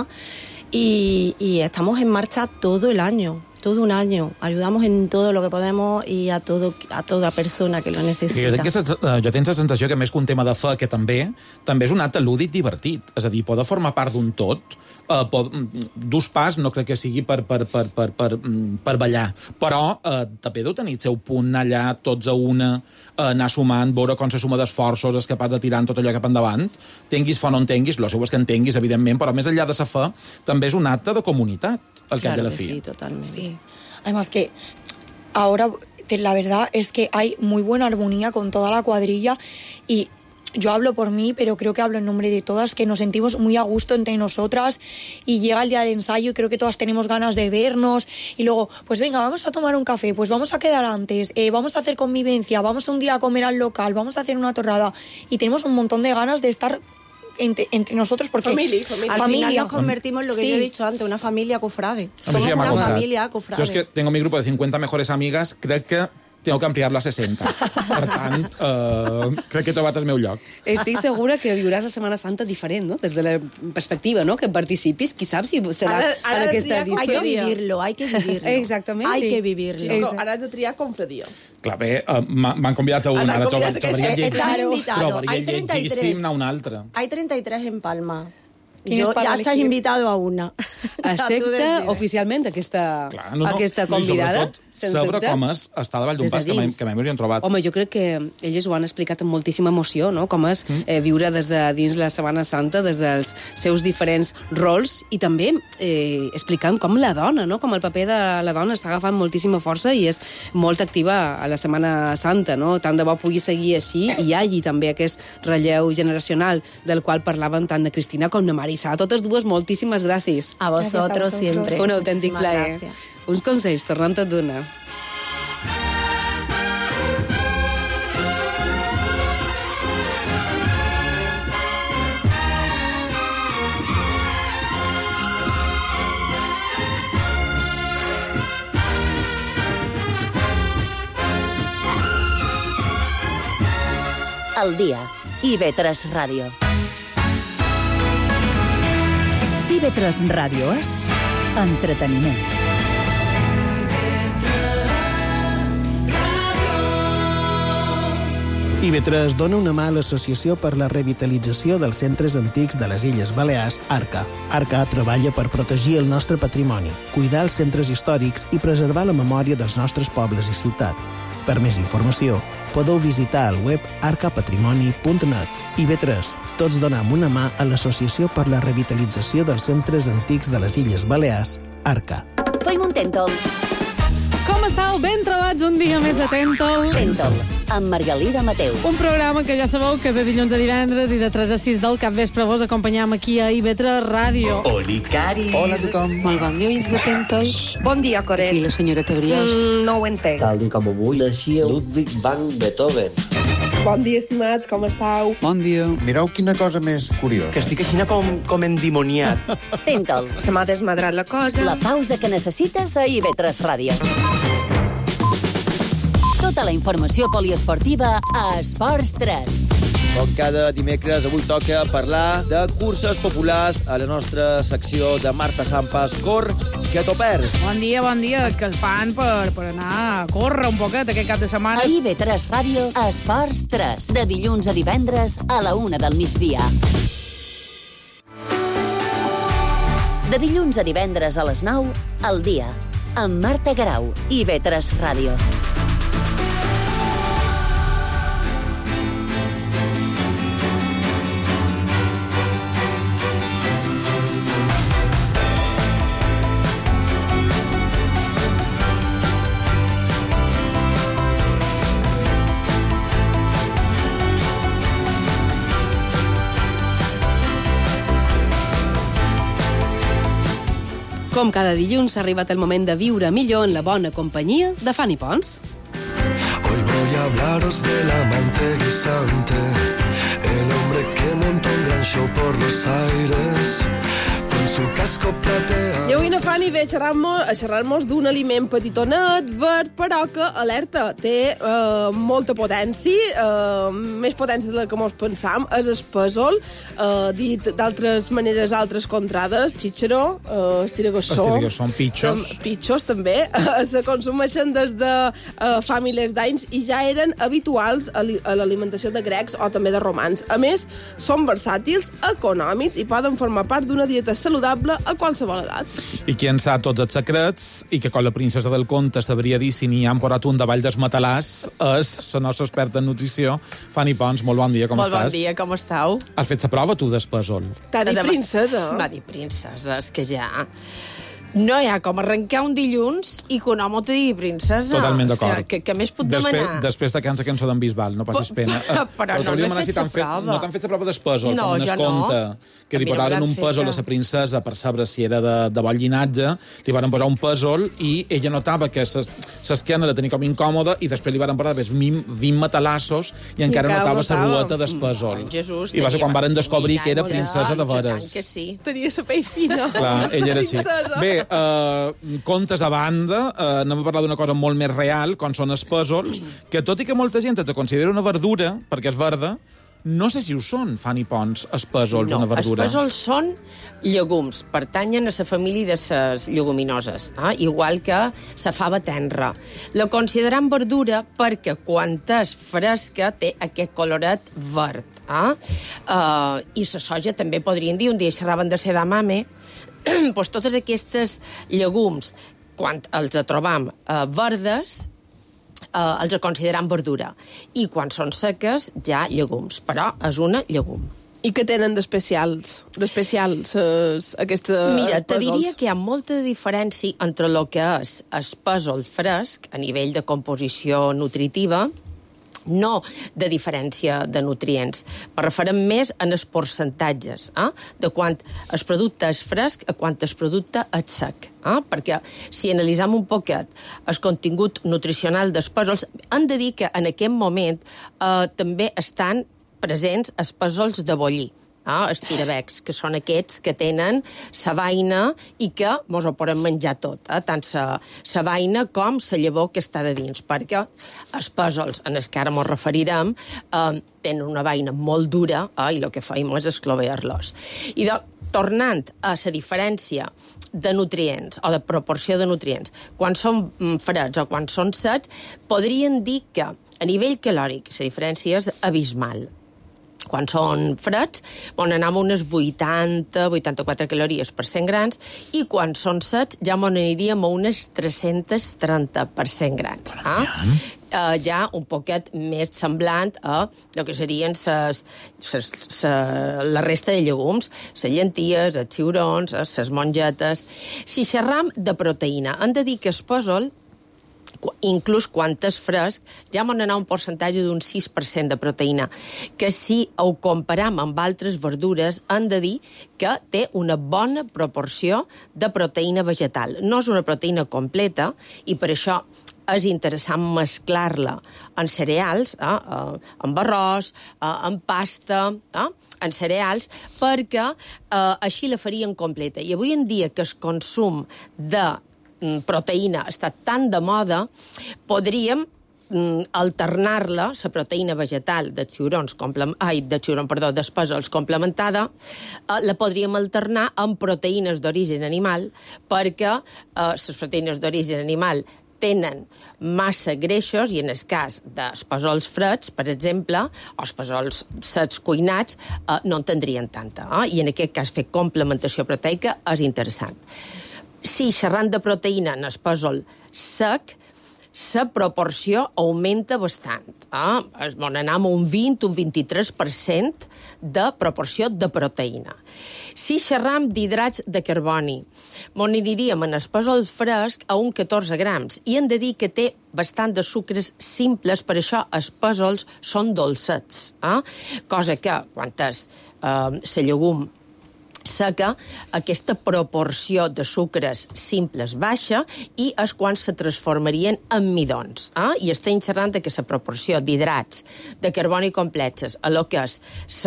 y, y estamos en marcha todo el año. Todo un año. Ayudamos en todo lo que podemos i a, todo, a toda persona que lo necessita. Jo, que, jo tens la sensació que més que un tema de fe, que també, també és un acte lúdic divertit. És a dir, poder formar part d'un tot, eh, pot, d'ús pas no crec que sigui per, per, per, per, per, per ballar, però eh, també deu tenir el seu punt allà, tots a una, eh, anar sumant, veure com se suma d'esforços, és capaç de tirar tot allò cap endavant. Tinguis fe o no en tinguis, lo seu és que en tinguis, evidentment, però més enllà de la fe, també és un acte de comunitat, al cap claro de la fi. Sí, totalmente. Sí. Además que ahora la verdad es que hay muy buena armonía con toda la cuadrilla y yo hablo por mí, pero creo que hablo en nombre de todas, que nos sentimos muy a gusto entre nosotras y llega el día del ensayo y creo que todas tenemos ganas de vernos y luego, pues venga, vamos a tomar un café, pues vamos a quedar antes, eh, vamos a hacer convivencia, vamos un día a comer al local, vamos a hacer una torrada y tenemos un montón de ganas de estar Entre, entre nosotros porque familia, familia. al familia. final nos convertimos en lo que sí. yo he dicho antes, una familia cofrade. A mi Somos sí ja una comprat. familia cofrade. Yo es que tengo mi grupo de cincuenta mejores amigas, crec que tengo que ampliar-la a seixanta. Per tant, uh, crec que he trobat el meu lloc. Estic segura que viuràs la Setmana Santa diferent, no? Des de la perspectiva, no?, que participis. Qui sap si serà Ara- ara en aquesta triar edició. Hay que vivirlo, hay que vivirlo. Exactament. Hay Sí. que vivirlo. Xisco, ara has de triar confradia. Clar, bé, uh, m'han convidat a una, Ah, t'han ara convidat trobar- aquesta. trobaria Estás lletg- invitado. trobaria Hay treinta y tres. llegíssim anar a una altra. Hay treinta y tres en Palma. ¿Quién Yo, es para ya elegir? estás invitado a una. Ya tú Accepta decides. oficialment aquesta, Clar, no, no. aquesta I convidada. sobretot, saber com és estar davall d'un Des de pas que mai, dins. que mai m'haurien trobat. Home, jo crec que elles ho han explicat amb moltíssima emoció, no? Com és eh, viure des de dins la Setmana Santa, des dels seus diferents rols, i també eh, explicant com la dona, no? Com el paper de la dona està agafant moltíssima força i és molt activa a la Setmana Santa, no? Tant de bo pugui seguir així i hi hagi també aquest relleu generacional del qual parlaven tant de Cristina com de Marisa. A totes dues, moltíssimes gràcies. A Gracias a vosotros vosotros. siempre. Un autèntic Muchísimas plaer. gracias. Uns consells, tornant a donar. El dia. I ve tres Ràdio. I ve tres Ràdio és entreteniment. I ve tres dona una mà a l'Associació per la Revitalització dels Centres Antics de les Illes Balears, ARCA. ARCA treballa per protegir el nostre patrimoni, cuidar els centres històrics i preservar la memòria dels nostres pobles i ciutat. Per més informació, podeu visitar el web arca patrimoni punt net. I ve tres, tots donem una mà a l'Associació per la Revitalització dels Centres Antics de les Illes Balears, ARCA. Fem un tèntol. Com estàu? Ben trobats un dia més de Tèntol. Tèntol. Amb Margalida Mateu. Un programa que ja sabeu que de dilluns a divendres i de tres a sis del capvespre vos acompanyam aquí a I V tres Ràdio. Olicari. Hola a tothom. Molt bon dia, oients de Tèntol. Bon dia, Coret. I la senyora Tebriós. Mm, no ho entenc. Tal i com avui naixia Ludwig van Beethoven. Bon dia, estimats, com estàu? Bon dia. Mireu quina cosa més curiosa. Que estic així com, com endimoniat. Tèntol. Se m'ha desmadrat la cosa. La pausa que necessites a I V tres Ràdio. Tota la informació poliesportiva a Esports tres. Com cada dimecres, avui toca parlar de curses populars a la nostra secció de Marta Sampas. Cor, que t'ho perds. Bon dia, bon dia. És que el fan per, per anar a córrer un poquet aquest cap de setmana. A I V tres Ràdio, Esports tres. De dilluns a divendres a la una del migdia. De dilluns a divendres a les nou, al dia. Amb Marta Garau, I V tres Ràdio. Com cada dilluns ha arribat el moment de viure millor en la bona companyia de Fanny Pons. Hoy voy a hablaros del amante guisante, el hombre que montó un gran show por los aires, con su casco plateado. I avui na Fanny ve a xerrar-nos a xerrar-nos d'un aliment petitonet, verd, però que, alerta, té eh, molta potència, eh, més potència de la que mos pensam, és el pèsol, eh, dit d'altres maneres, altres contrades, xíxaro, eh, estiragossó... Estiragossó, pitxos. Tam, pitxos, també, eh, se consumeixen des de eh, fa milers d'anys i ja eren habituals a, li, a l'alimentació de grecs o també de romans. A més, són versàtils, econòmics i poden formar part d'una dieta saludable a qualsevol edat. I qui en sap tots els secrets, i que com la princesa del conte sabria dir si n'hi han posat un davall dels matalars, és la nostra experta en nutrició, Fanny Pons. Molt bon dia, com molt estàs? Molt bon dia, com estàu? Has fet la prova, tu, d'espèsol? T'ha dit princesa? M'ha dit princesa, és que ja... No hi ha com arrencar un dilluns i que un home te digui princesa. Totalment d'acord. Que, que, que més pot després, demanar? Després de cansa cançó d'en Bisbal, no passis pena. Però no n'he fet si la prova. No t'han fet la prova d'espèsol, no, com en es conte, no. Que li posaven un pèsol a la princesa per saber si era de, de bon llinatge, li van posar un pèsol i ella notava que l'esquena la tenia com incòmoda i després li van posar vint, vint matalassos i encara I notava la rueta d'espèsol. Jesús, I va ser quan van descobrir que era princesa de veres. Que sí. Tenia la pell fina. Clar, ella era així. Bé, uh, comptes a banda, uh, anem a parlar d'una cosa molt més real, com són els pèsols, que tot i que molta gent els considera una verdura, perquè és verda, no sé si ho són, Fanny Pons, els pèsols, no, una verdura. Els pèsols són llegums, pertanyen a la família de les lleguminoses, eh? Igual que la fava tenra. La consideram verdura perquè quan és fresca té aquest coloret verd. Eh? Uh, I la soja també podrien dir, un dia xerraven de sedamame, pues totes aquestes llegums, quan els trobam uh, verdes, Uh, els consideram verdura. I quan són seques, ja llegums. Però és una llegum. I què tenen d'especials, d'especials uh, aquestes Mira, te pèsols? diria que hi ha molta diferència entre el que és el pèsol fresc, a nivell de composició nutritiva, no de diferència de nutrients. Me referem més en els percentatges, eh? De quan el producte és fresc a quan el producte és sec. Eh? Perquè si analitzem un poquet el contingut nutricional dels pèsols, hem de dir que en aquest moment eh, també estan presents els pèsols de bollir. Ah, els tirabecs, que són aquests que tenen sa vaina i que mos ho podem menjar tot, eh? Tant sa, sa vaina com sa llavor que està de dins, perquè els pèsols, en els que ara mos referirem, eh, tenen una vaina molt dura eh? I el que feim és esclovear-los. I de, tornant a la diferència de nutrients, o de proporció de nutrients, quan són freds o quan són secs, podrien dir que a nivell calòric la diferència és abismal. Quan són freds, on anem a unes vuitanta a vuitanta-quatre calories per cent grans, i quan són secs ja m'on aniríem a unes tres-cents trenta per cent grans. Eh? Uh, ja un poquet més semblant a el que serien ses, ses, ses, la resta de llegums, les llenties, els ciurons, les mongetes. Si xerram de proteïna, hem de dir que el pèsol, inclús quan és fresc, ja m'han anat un percentatge d'un sis per cent de proteïna, que si ho comparam amb altres verdures, hem de dir que té una bona proporció de proteïna vegetal. No és una proteïna completa, i per això és interessant mesclar-la en cereals, eh, amb arròs, eh, en pasta, eh, en cereals, perquè eh, així la farien completa. I avui en dia que el consum de proteïna està tan de moda, podríem mm, alternar-la, la proteïna vegetal de ciurons, ai, de ciuron, perdó, dels pèsols complementada, eh, la podríem alternar amb proteïnes d'origen animal, perquè eh, les proteïnes d'origen animal tenen massa greixos, i en el cas dels pèsols freds, per exemple, o els pèsols secs cuinats, eh, no en tindrien tanta. Eh? I en aquest cas fer complementació proteica és interessant. Si xerrant de proteïna en el pèsol sec, la proporció augmenta bastant. Eh? Es vol anar amb un vint, un vint-i-tres per cent de proporció de proteïna. Si xerram d'hidrats de carboni, m'aniríem en el pèsol fresc a un catorze grams, i hem de dir que té bastant de sucres simples, per això els pèsols són dolcets. Eh? Cosa que, quan és eh, la llegum seca, aquesta proporció de sucres simples baixa, i és quan se transformarien en midons. Eh? I estem xerrant que la proporció d'hidrats de carboni complexes a lo que és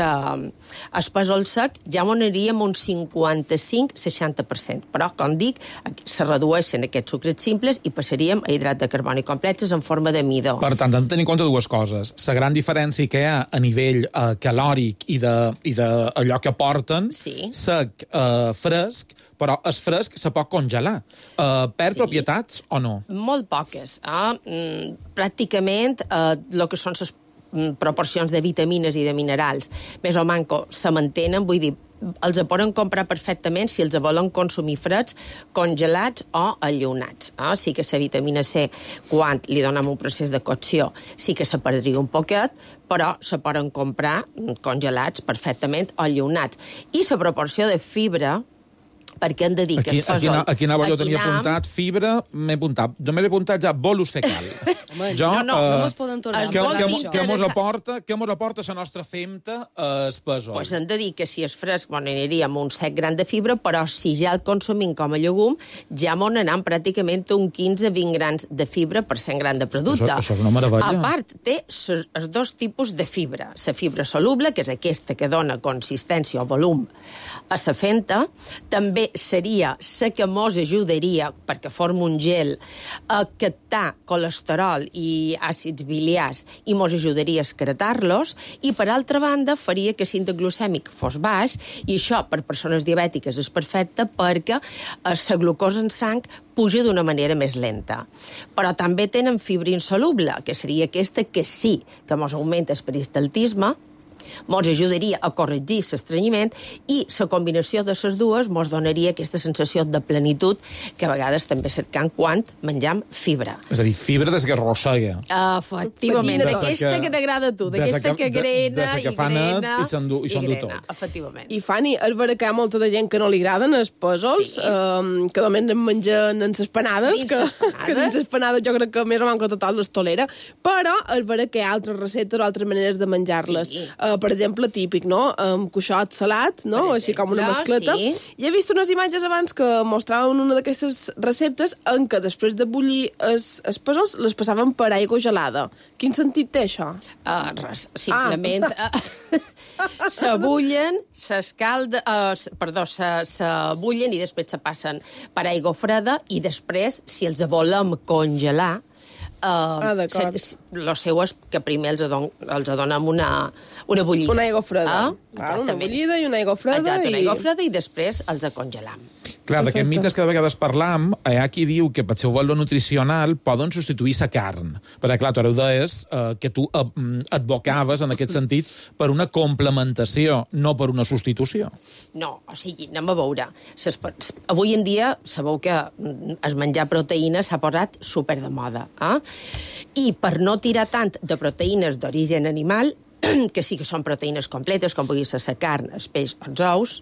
el pèsol sec ja m'aniríem un cinquanta-cinc a seixanta per cent. Però, com dic, se redueixen aquests sucres simples i passaríem a hidrats de carboni complexes en forma de midó. Per tant, hem de tenir en compte dues coses. La gran diferència que hi ha a nivell eh, calòric i de, i de allò que porten, sí. Sec, eh, fresc, però és fresc, se pot congelar. Eh, perd sí. Propietats o no? Molt poques. Eh? Mm, pràcticament eh, el que són les proporcions de vitamines i de minerals més o manco se mantenen, vull dir, els poden comprar perfectament si els volen consumir freds, congelats o enllaunats. Eh? Sí que la vitamina C, quan li donem un procés de cocció, sí que se perdria un poquet, però se poden comprar congelats perfectament o enllaunats. I la proporció de fibra, perquè hem de dir que aquí, es posa... Aquí, aquí anava jo, tenia nam... apuntat fibra, m'he apuntat. Jo m'he apuntat ja bolus fecal. jo, no, no, uh, no mos poden tornar. Què que, mos aporta, que mos aporta la nostra femta uh, es pèsol? Pues hem de dir que si és fresc, bon, aniríem un set gram de fibra, però si ja el consumim com a llegum, ja m'on anem pràcticament un quinze a vint grams de fibra per cent gram de producte. Això, això és una meravella. A part, té els dos tipus de fibra. La fibra soluble, que és aquesta que dona consistència o volum a la femta, també seria la que mos ajudaria, perquè forma un gel, a captar colesterol i àcids biliars i mos ajudaria a excretar-los, i per altra banda faria que l'índex glucèmic fos baix, i això per persones diabètiques és perfecte perquè la glucosa en sang puja d'una manera més lenta. Però també tenen fibra insoluble, que seria aquesta que sí que mos augmenta el peristaltisme, mos ajudaria a corregir l'estrenyiment, i la combinació de les dues mos donaria aquesta sensació de plenitud que a vegades també cercam quan menjam fibra. És a dir, fibra des que arrossega. Efectivament, d'aquesta que t'agrada a tu, d'aquesta que grena i grena i s'endú tot. Efectivament. I Fanny, és vera que hi ha molta de gent que no li agraden els pèsols, que només en mengen en les panades, que en les panades jo crec que més o manco tothom les tolera, però és vera que hi ha altres receptes o altres maneres de menjar-les. Per exemple, típic, no? Amb cuixot salat, no? Així com una mascleta. I he vist unes imatges abans que mostraven una d'aquestes receptes en què després de bullir els pèsols les passaven per aigua gelada. Quin sentit té això? Uh, res, simplement... Ah. Se bullen, s'escalda... Uh, perdó, se, se bullen i després se passen per aigua freda, i després, si els volem congelar, Uh, ah, d'acord. El seu és que primer els, adon, els adonem una, una bullida. Una aigua freda. Ah, una bullida i una aigua freda. Exacte, i... una aigua freda, i després els congelam. Clar, d'aquests mites que de vegades parlam, hi ha qui diu que per seu valor nutricional poden substituir la carn. Perquè, clar, tu ara ho deies, eh, que tu advocaves, en aquest sentit, per una complementació, no per una substitució. No, o sigui, anem a veure. Ses, avui en dia, sabeu que es menjar proteïna s'ha posat super de moda. Eh? I per no tirar tant de proteïnes d'origen animal, que sí que són proteïnes completes, com pugui ser la carn, el peix o els ous,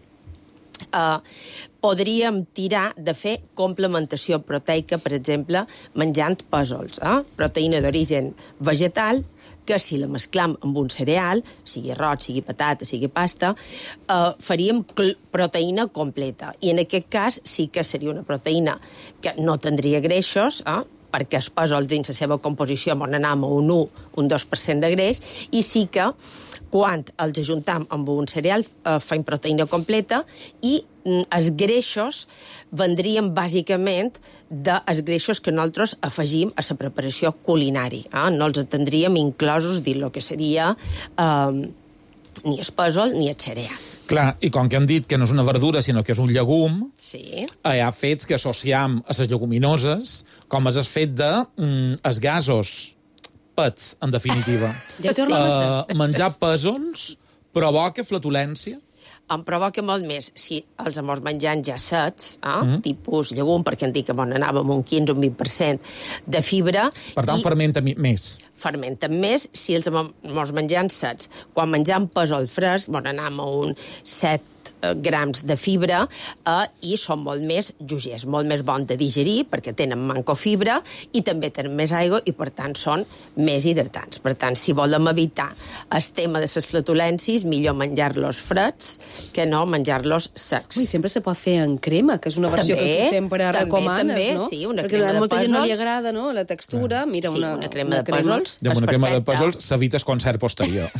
Uh, podríem tirar de fer complementació proteica, per exemple, menjant pèsols, eh? Proteïna d'origen vegetal, que si la mesclam amb un cereal, sigui arròs, sigui patata, sigui pasta, uh, faríem proteïna completa. I en aquest cas sí que seria una proteïna que no tindria greixos, eh? Perquè els pèsols dins la seva composició m'on anam a un u, un dos per cent de greix, i sí que quan els ajuntam amb un cereal eh, fem proteïna completa, i mm, els greixos vendrien bàsicament dels greixos que nosaltres afegim a la preparació culinària. Eh? No els tindríem inclosos dins el que seria eh, ni el pèsol ni el cereal. Clar, i com que han dit que no és una verdura, sinó que és un llegum, sí. Hi ha fets que associam a les lleguminoses, com és el fet de mm, els gasos, pets, en definitiva. Ja uh, menjar pèsols provoca flatulència? Em provoca molt més si els amors menjant ja secs, eh? Mm. Tipus llegum, perquè en dic que bon, anàvem un quinze o un vint per cent de fibra. Per tant, i... fermenta més. Fermenten més si els amors menjant secs. Quan menjam pèsol fresc, bon, anàvem a un set grams de fibra eh, i són molt més lleugers, molt més bons de digerir perquè tenen manco fibra i també tenen més aigua i per tant són més hidratants. Per tant, si volem evitar el tema de les flatulències, millor menjar-los freds que no menjar-los secs. Ui, sempre se pot fer en crema, que és una versió també, que tu sempre també, recomanes, també, no? Sí, una perquè crema a molta de gent no pèsols. li agrada, no?, la textura. Mira, sí, una, una crema una de pèsols I amb una crema de pèsols s'evita el concert posterior.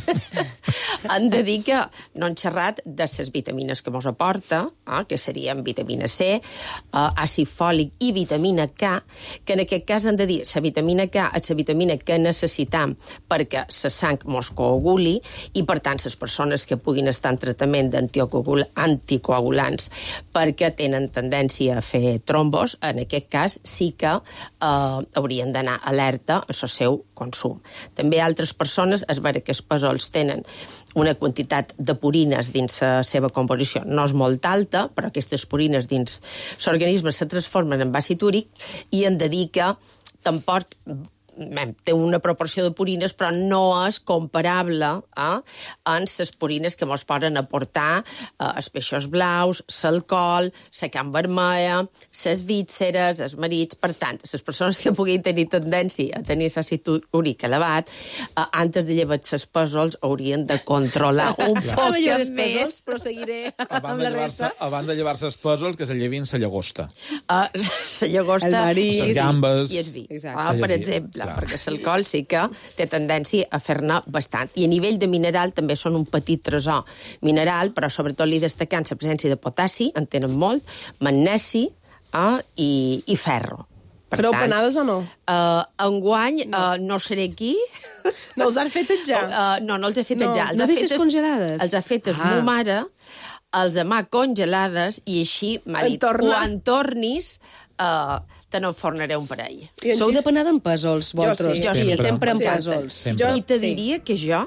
Han de dir que no han xerrat de les vitamines que mos aporta, eh, que serien vitamina C, eh, àcid fòlic i vitamina K, que en aquest cas han de dir la vitamina K és la vitamina que necessitam perquè la sang mos coaguli i, per tant, les persones que puguin estar en tractament d'anticoagulants perquè tenen tendència a fer trombos, en aquest cas sí que eh, haurien d'anar alerta al seu consum. També altres persones, és vera que els pèsols tenen una quantitat de purines dins la seva composició. No és molt alta, però aquestes purines dins l'organisme se transformen en àcid úric i hem de dir que tampoc té una proporció de purines, però no és comparable eh, amb les purines que ens poden aportar eh, els peixos blaus, l'alcohol, la carn vermella, les vísceres, els marits. Per tant, les persones que puguin tenir tendència a tenir l'àcid úric elevat, eh, antes de llevar els pèsols haurien de controlar un poc més. Pèsols, però seguiré amb la resta. Abans de llevar-se els pèsols, que se llevin la llagosta. Uh, la llagosta, el marisc, les gambes i el vi, exacte. ah, per exemple. clar. perquè l'alcohol sí que té tendència a fer-ne bastant. I a nivell de mineral també són un petit tresor mineral, però sobretot li destaquen la presència de potassi, en tenen molt, magnesi eh, i, i ferro. Per Fareu tant, panades o no? Uh, enguany no. Uh, no seré aquí. No els has fetes ja? Uh, no, no els he fetes no. ja. Els no ha deixes fetes, congelades? Els ha fetes ah. mo mare, els amà congelades, i així m'ha dit, quan tornis, uh, te n'enfornaré un parell. Sou de panada amb pèsols, vosaltres? Jo sí, jo sí, sempre amb sí, pèsols. Jo, I te diria que jo,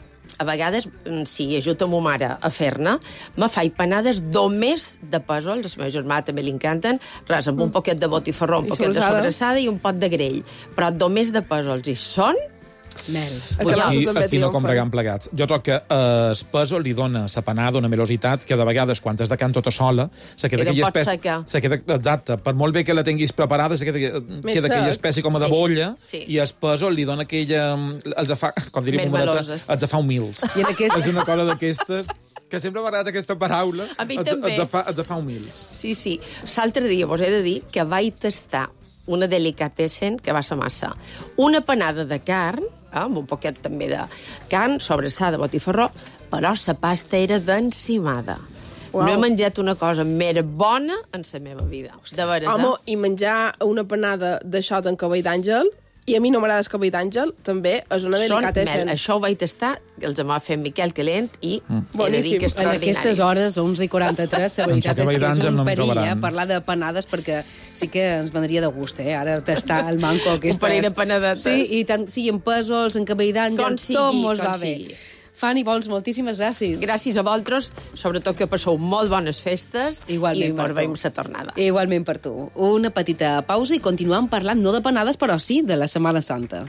a vegades, si ajudo a ma mare a fer-ne, me faig panades només de pèsols, a la meva germana també li encanten, res, amb un poquet de botifarró, un poquet de sobrassada i un pot de grell. Però només de pèsols. I són... Mel. I aquí no combregam plegats. Jo trobo que eh, el pèsol li dona la panada una melositat que de vegades, quan es decant tota sola, se queda aquella espècie... Se queda, exacte, per molt bé que la tinguis preparada, se queda, queda aquella espècie com a de bolla, sí, sí. I el pèsol li dona aquella... Els fa, com diria Pomadeta, els fa humils. I en aquest... És una cosa d'aquestes... que sempre m'ha agradat aquesta paraula. A mi els, també. Els fa, els fa humils. Sí, sí. L'altre dia vos he de dir que vaig tastar una delicatessen que va ser massa. Una panada de carn, eh, amb un poquet també de carn, sobrassada, botifarró, però la pasta era d'encimada. Wow. No he menjat una cosa més bona en la meva vida. De veres, Home, eh? i menjar una panada d'això en cabell d'àngel, i a mi no m'agrada el cabell d'àngel, també és una delicatessen. Això ho vaig tastar, els m'ha fet Miquel Calent, i mm. he de dir que és en aquestes hores, onze i quaranta-tres, la veritat és que és un perill, eh, parlar de panades, perquè sí que ens vendria de gust, eh, ara tastar el manco aquestes... Un parell de panadetes. Sí, i tant, sí, en pèsols, en cabell d'àngel, tot mos va bé. Fanny Vols, moltíssimes gràcies. Gràcies a vosaltres, sobretot que passeu molt bones festes. Igualment i ens veiem la tornada. Igualment per tu. Una petita pausa i continuem parlant no de panades, però sí de la Setmana Santa.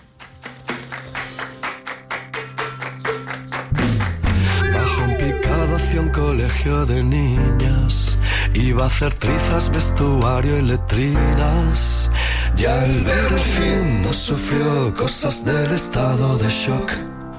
Bajo un picado hacia un colegio de niñas, iba a hacer trizas, vestuario y letrinas. Ya al ver el fin no sufrió cosas del estado de shock.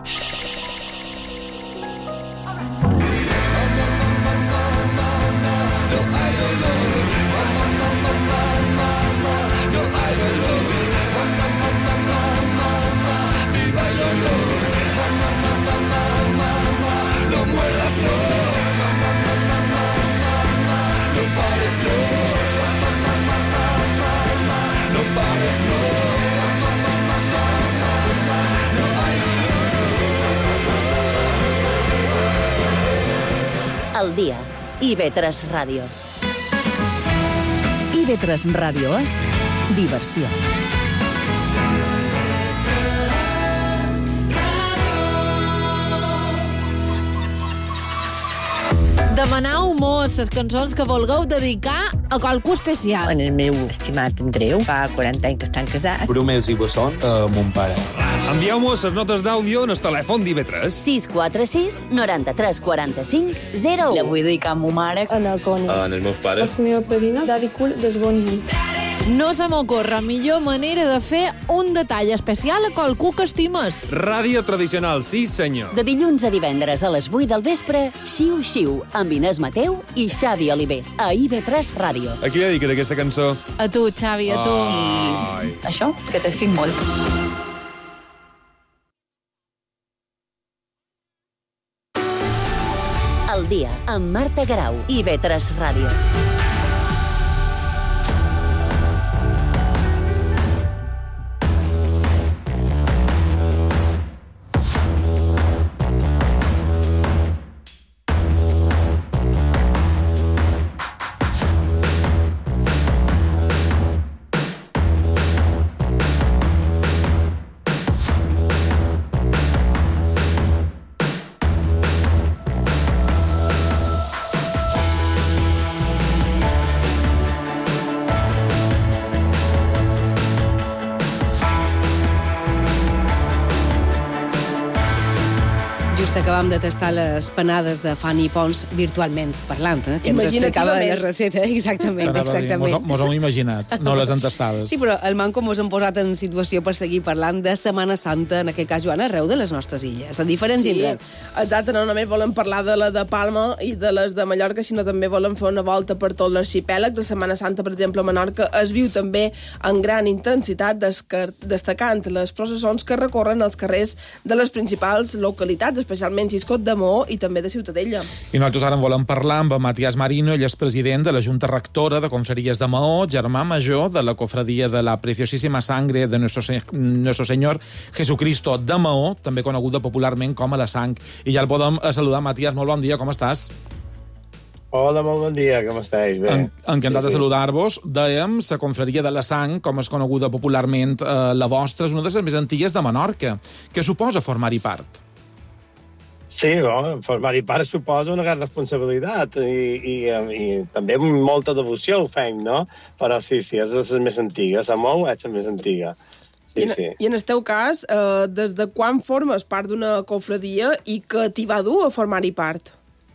Al dia. I ve tres Ràdio. I ve tres Ràdio és diversió. Demanau mos les cançons que vulgueu dedicar a qualcú especial. En el meu estimat Andreu, fa quaranta anys que estan casats. Brumels i bessons a mon pare. Envieu-mos les notes d'àudio en el telèfon d'I V tres. sis quatre sis, noranta-tres, quaranta-cinc, zero u. La vull dedicar a mo mare. A la Connie. En els meus pares. A la meva padrina, Daddy Cool, des bon nit. No se m'ocorre millor manera de fer un detall especial a qualcú que estimes. Ràdio tradicional, sí senyor. De dilluns a divendres a les vuit del vespre, Xiu Xiu, amb Inés Mateu i Xavi Oliver, a I V tres Ràdio. A qui dediques aquesta cançó? A tu, Xavi, a tu. Ai. Això, que t'estic molt. El dia, amb Marta Garau, I V tres Ràdio. Just acabam de tastar les panades de Fanny Pons virtualment parlant, eh? que ens explicava la receta. Exactament, exactament. Mos, mos ho hem imaginat, no les entastades. Sí, però el manco mos hem posat en situació per seguir parlant de Setmana Santa, en aquest cas, Joana, arreu de les nostres illes, a diferents sí, indrets. Exacte, no només volem parlar de la de Palma i de les de Mallorca, sinó també volem fer una volta per tot l'arxipèlag. La Setmana Santa, per exemple, a Menorca es viu també en gran intensitat, destacant les processons que recorren els carrers de les principals localitats, especialment Giscot de Maó i també de Ciutadella. I nosaltres ara en volem parlar amb Matías Marino, ell és president de la Junta Rectora de Confraries de Maó, germà major de la cofradia de la Preciosíssima Sangre de Nuestro, Se Nuestro Señor Jesucristo de Maó, també coneguda popularment com a la Sang. I ja el podem saludar. Matías, molt bon dia, com estàs? Hola, molt bon dia, com estàs? Bé. En, encantat sí, de saludar-vos. Dèiem, la confraria de la Sang, com és coneguda popularment eh, la vostra, és una de les més antigues de Menorca. Què suposa formar-hi part? Sí, no? Formar-hi part suposa una gran responsabilitat i, i, i també molta devoció ho fem, no? Però sí, sí, és de les més antigues. A Mou és la més antiga. Sí, I, en, sí. I en el teu cas, eh, des de quan formes part d'una confradia i què t'hi va dur a formar-hi part?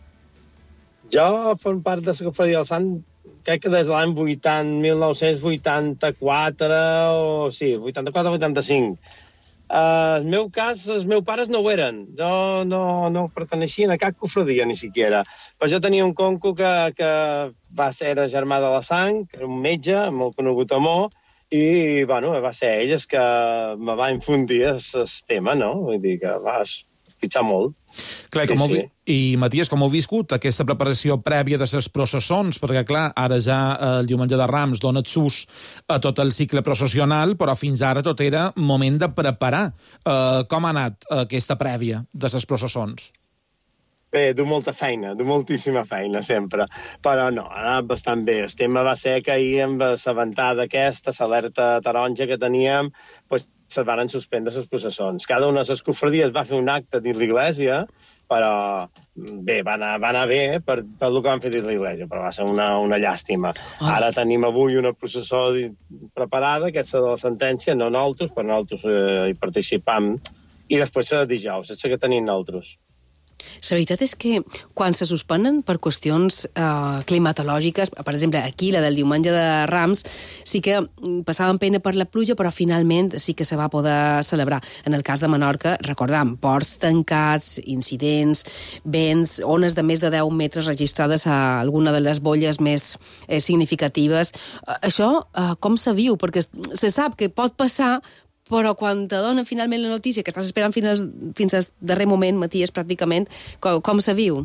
Jo formo part de la confradia del Sant, crec que des de l'any mil nou-cents vuitanta-quatre, o sí, vuitanta-quatre vuitanta-cinc. Uh, el meu cas, els meus pares no ho eren. Jo no, no perteneixien a cap cofradia, ni siquiera. Però jo tenia un conco que, que va ser germà de la Sang, que era un metge, molt conegut a Mó, i, bueno, va ser ell el que me va infundir el tema, no? Vull dir que va fitxar molt. Clar, sí, com sí. Vi... I, Matías, com heu viscut aquesta preparació prèvia de les processons? Perquè, clar, ara ja eh, el diumenge de Rams dona sus a tot el cicle processional, però fins ara tot era moment de preparar. Eh, com ha anat aquesta prèvia de les processons? Bé, du molta feina, du moltíssima feina, sempre. Però no, ha anat bastant bé. El tema va ser que ahir, amb la ventada aquesta, l'alerta taronja que teníem, pues, se van suspendre les processons. Cada una de les cofradies va fer un acte dins l'església, però bé, va anar, va anar bé per, per el que van fer dins l'església, però va ser una, una llàstima. Oh. Ara tenim avui una processó preparada, que és la de la sentència, no nosaltres, però nosaltres eh, hi participam, i després serà dijous, és la que tenim nosaltres. La veritat és que quan se suspenen per qüestions eh, climatològiques, per exemple, aquí, la del diumenge de Rams, sí que passaven pena per la pluja, però finalment sí que se va poder celebrar. En el cas de Menorca, recordam, ports tancats, incidents, vents, ones de més de deu metres registrades a alguna de les bolles més eh, significatives. Eh, això eh, com se viu? Perquè se sap que pot passar, però quan te donen finalment la notícia, que estàs esperant fins, fins al darrer moment, Matías, pràcticament, com, com se viu?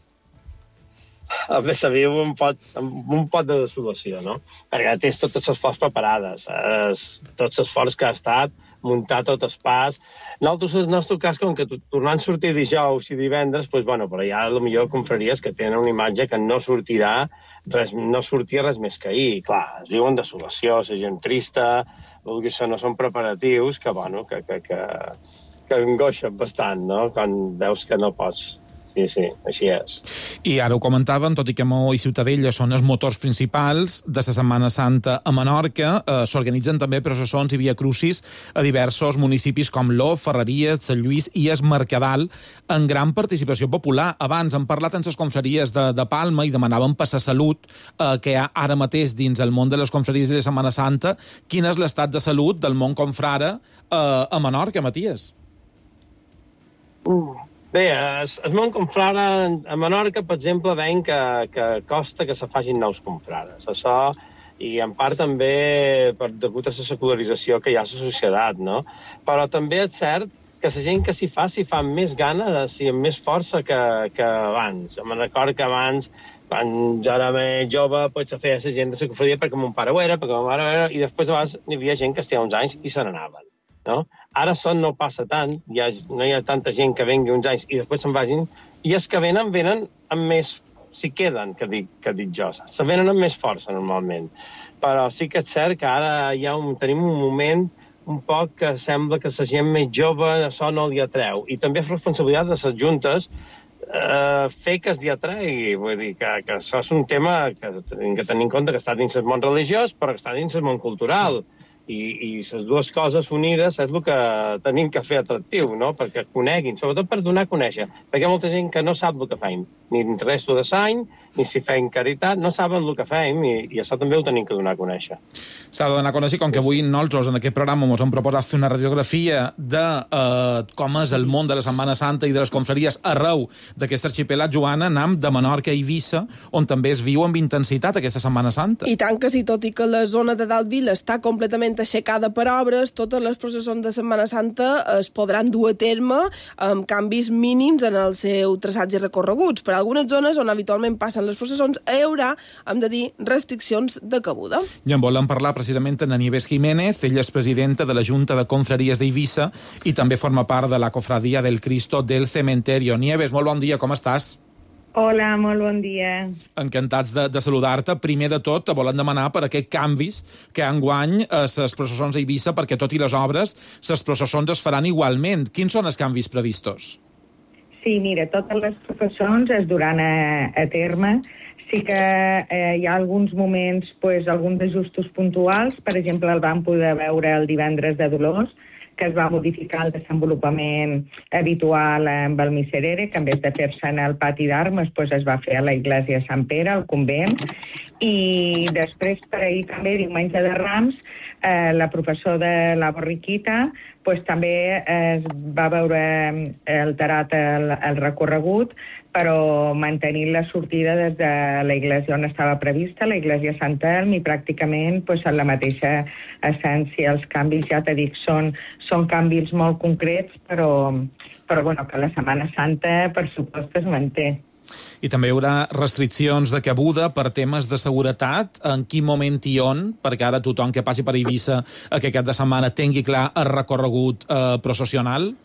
Bé, se viu un pot, un pot de desolació, no? Perquè tens totes les forts preparades, es, tots els forts que ha estat, muntar tot el pas. Nosaltres, en el nostre cas, com que tornant a sortir dijous i divendres, doncs, bueno, però hi ha potser confraries que tenen una imatge que no sortirà res, no sortia res més que ahir. Clar, es viuen desolació, la gent trista, vol dir que això no són preparatius que, bueno, que, que, que, que angoixen bastant, no?, quan veus que no pots. Sí, sí, així és. I ara ho comentàvem, tot i que Maó i Ciutadella són els motors principals de la Setmana Santa a Menorca, eh, s'organitzen també processons i via crucis a diversos municipis com l'O, Ferreries, Sant Lluís i es Mercadal, en gran participació popular. Abans hem parlat amb les confraries de, de Palma i demanàvem per la salut eh, que hi ha ara mateix dins el món de les confraries de la Setmana Santa. Quin és l'estat de salut del món confrare eh, a Menorca, Matías? Uh. Bé, es, es món confrare a Menorca, per exemple, veiem que, que costa que se facin nous confrares. Això, i en part també per degut a la secularització que hi ha a la societat, no? Però també és cert que la gent que s'hi fa, s'hi fa amb més gana, s'hi amb més força que, que abans. Me'n recordo que abans, quan jo era més jove, pues, se feia la gent de la confraria perquè mon pare ho era, perquè mon mare ho era, i després a vegades hi havia gent que estia uns anys i se n'anaven, no? Ara això no passa tant, hi ha, no hi ha tanta gent que vengui uns anys i després se'n vagin, i els que venen, venen amb més, si queden, que dic, que dic jo, se venen amb més força normalment. Però sí que és cert que ara hi ha un, tenim un moment un poc que sembla que la gent més jove això no li atreu. I també és responsabilitat de les juntes eh, fer que es li atregui. Vull dir que, que això és un tema que hem de tenir en compte que està dins el món religiós, però que està dins el món cultural. I, i les dues coses unides és el que tenim que fer atractiu, no? Perquè coneguin, sobretot per donar a conèixer, perquè hi ha molta gent que no sap el que fem, ni el resto de l'any, ni si fem caritat, no saben el que fem i, i això també ho tenim que donar a conèixer. S'ha de donar a conèixer, com que avui nosaltres en aquest programa ens hem proposat fer una radiografia de eh, com és el món de la Setmana Santa i de les confraries arreu d'aquest arxipelat. Joana, anam de Menorca a Eivissa, on també es viu amb intensitat aquesta Setmana Santa. I tant que sí, tot i que la zona de Dalt Vila està completament aixecada per obres, totes les processons de Setmana Santa es podran dur a terme amb canvis mínims en el seu traçats i recorreguts. Per algunes zones on habitualment passen les processons hi haurà, hem de dir, restriccions de cabuda. I en volem parlar precisament amb Nieves Jiménez. Ella és presidenta de la Junta de Confraries d'Eivissa i també forma part de la Cofradia del Cristo del Cementerio. Nieves, molt bon dia, com estàs? Hola, molt bon dia. Encantats de, de saludar-te. Primer de tot, te volem demanar per aquests canvis que enguany a les processons a Eivissa, perquè tot i les obres, les processons es faran igualment. Quins són els canvis previstos? Sí, mira, totes les processons es duran a, a terme. Sí que eh, hi ha alguns moments, pues, alguns ajustos puntuals. Per exemple, el vam poder veure el divendres de Dolors, que es va modificar el desenvolupament habitual amb el Miserere, que en vez de fer-se en el pati d'armes, pues, es va fer a la Iglesia de Sant Pere, al convent. I després, per ahir també, diumenge de Rams, eh, la professor de la Borriquita pues, també es va veure alterat el, el recorregut, però mantenint la sortida des de la iglesia on estava prevista, la iglesia Sant Elm, i pràcticament pues, en la mateixa essència. Els canvis, ja t'he dit, són, són canvis molt concrets, però, però bueno, que la Setmana Santa, per supost, es manté. I també hi haurà restriccions de cabuda per temes de seguretat. En quin moment i on? Perquè ara tothom que passi per Eivissa aquest cap de setmana tingui clar el recorregut eh, processional?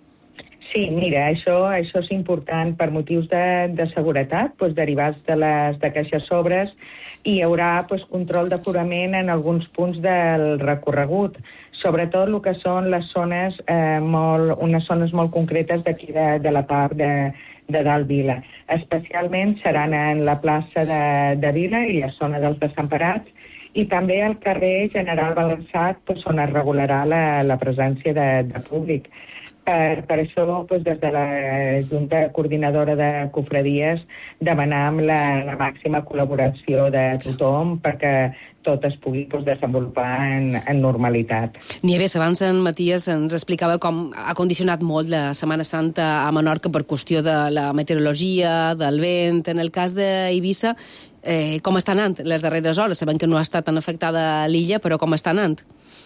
Sí, mira, això, això és important per motius de, de seguretat, doncs, derivats de les d'aquestes obres, i hi haurà doncs, control d'aforament en alguns punts del recorregut, sobretot el que són les zones, eh, molt, unes zones molt concretes d'aquí de, de la part de, de Dalt Vila. Especialment seran en la plaça de, de Vila i la zona dels Desemparats, i també al carrer General Balançat, doncs, on es regularà la, la presència de, de públic. Per, per això, doncs, des de la Junta Coordinadora de Cofradies, demanam la, la màxima col·laboració de tothom perquè tot es pugui doncs, desenvolupar en, en normalitat. Nieves, abans en Matías ens explicava com ha condicionat molt la Setmana Santa a Menorca per qüestió de la meteorologia, del vent. En el cas d'Eivissa, eh, com està anant les darreres hores? Sabem que no ha estat tan afectada l'illa, però com està anant?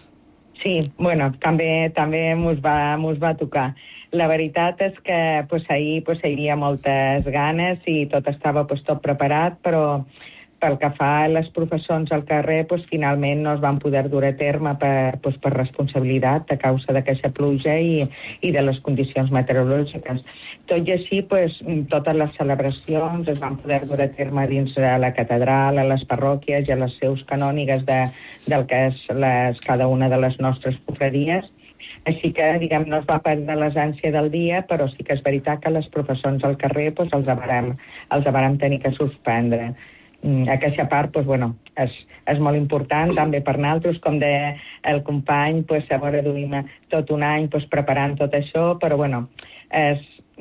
Sí, bueno, també també mos va, mos va tocar. La veritat és que pues, ahir pues, hi havia moltes ganes i tot estava pues, tot preparat, però pel que fa a les professons al carrer, pues, finalment no es van poder dur a terme per, pues, per responsabilitat a causa d'aquesta pluja i, i de les condicions meteorològiques. Tot i així, pues, totes les celebracions es van poder dur a terme dins de la catedral, a les parròquies i a les seus canònigues de, del que és les, cada una de les nostres cofradies. Així que, diguem, no es va perdre l'essència del dia, però sí que és veritat que les professons al carrer pues, els haurem, els haurem tenir que suspendre. Aquesta part, doncs, bueno, és, és molt important també per nosaltres, com deia el company, doncs, a veure, duim tot un any doncs, preparant tot això, però bueno, és,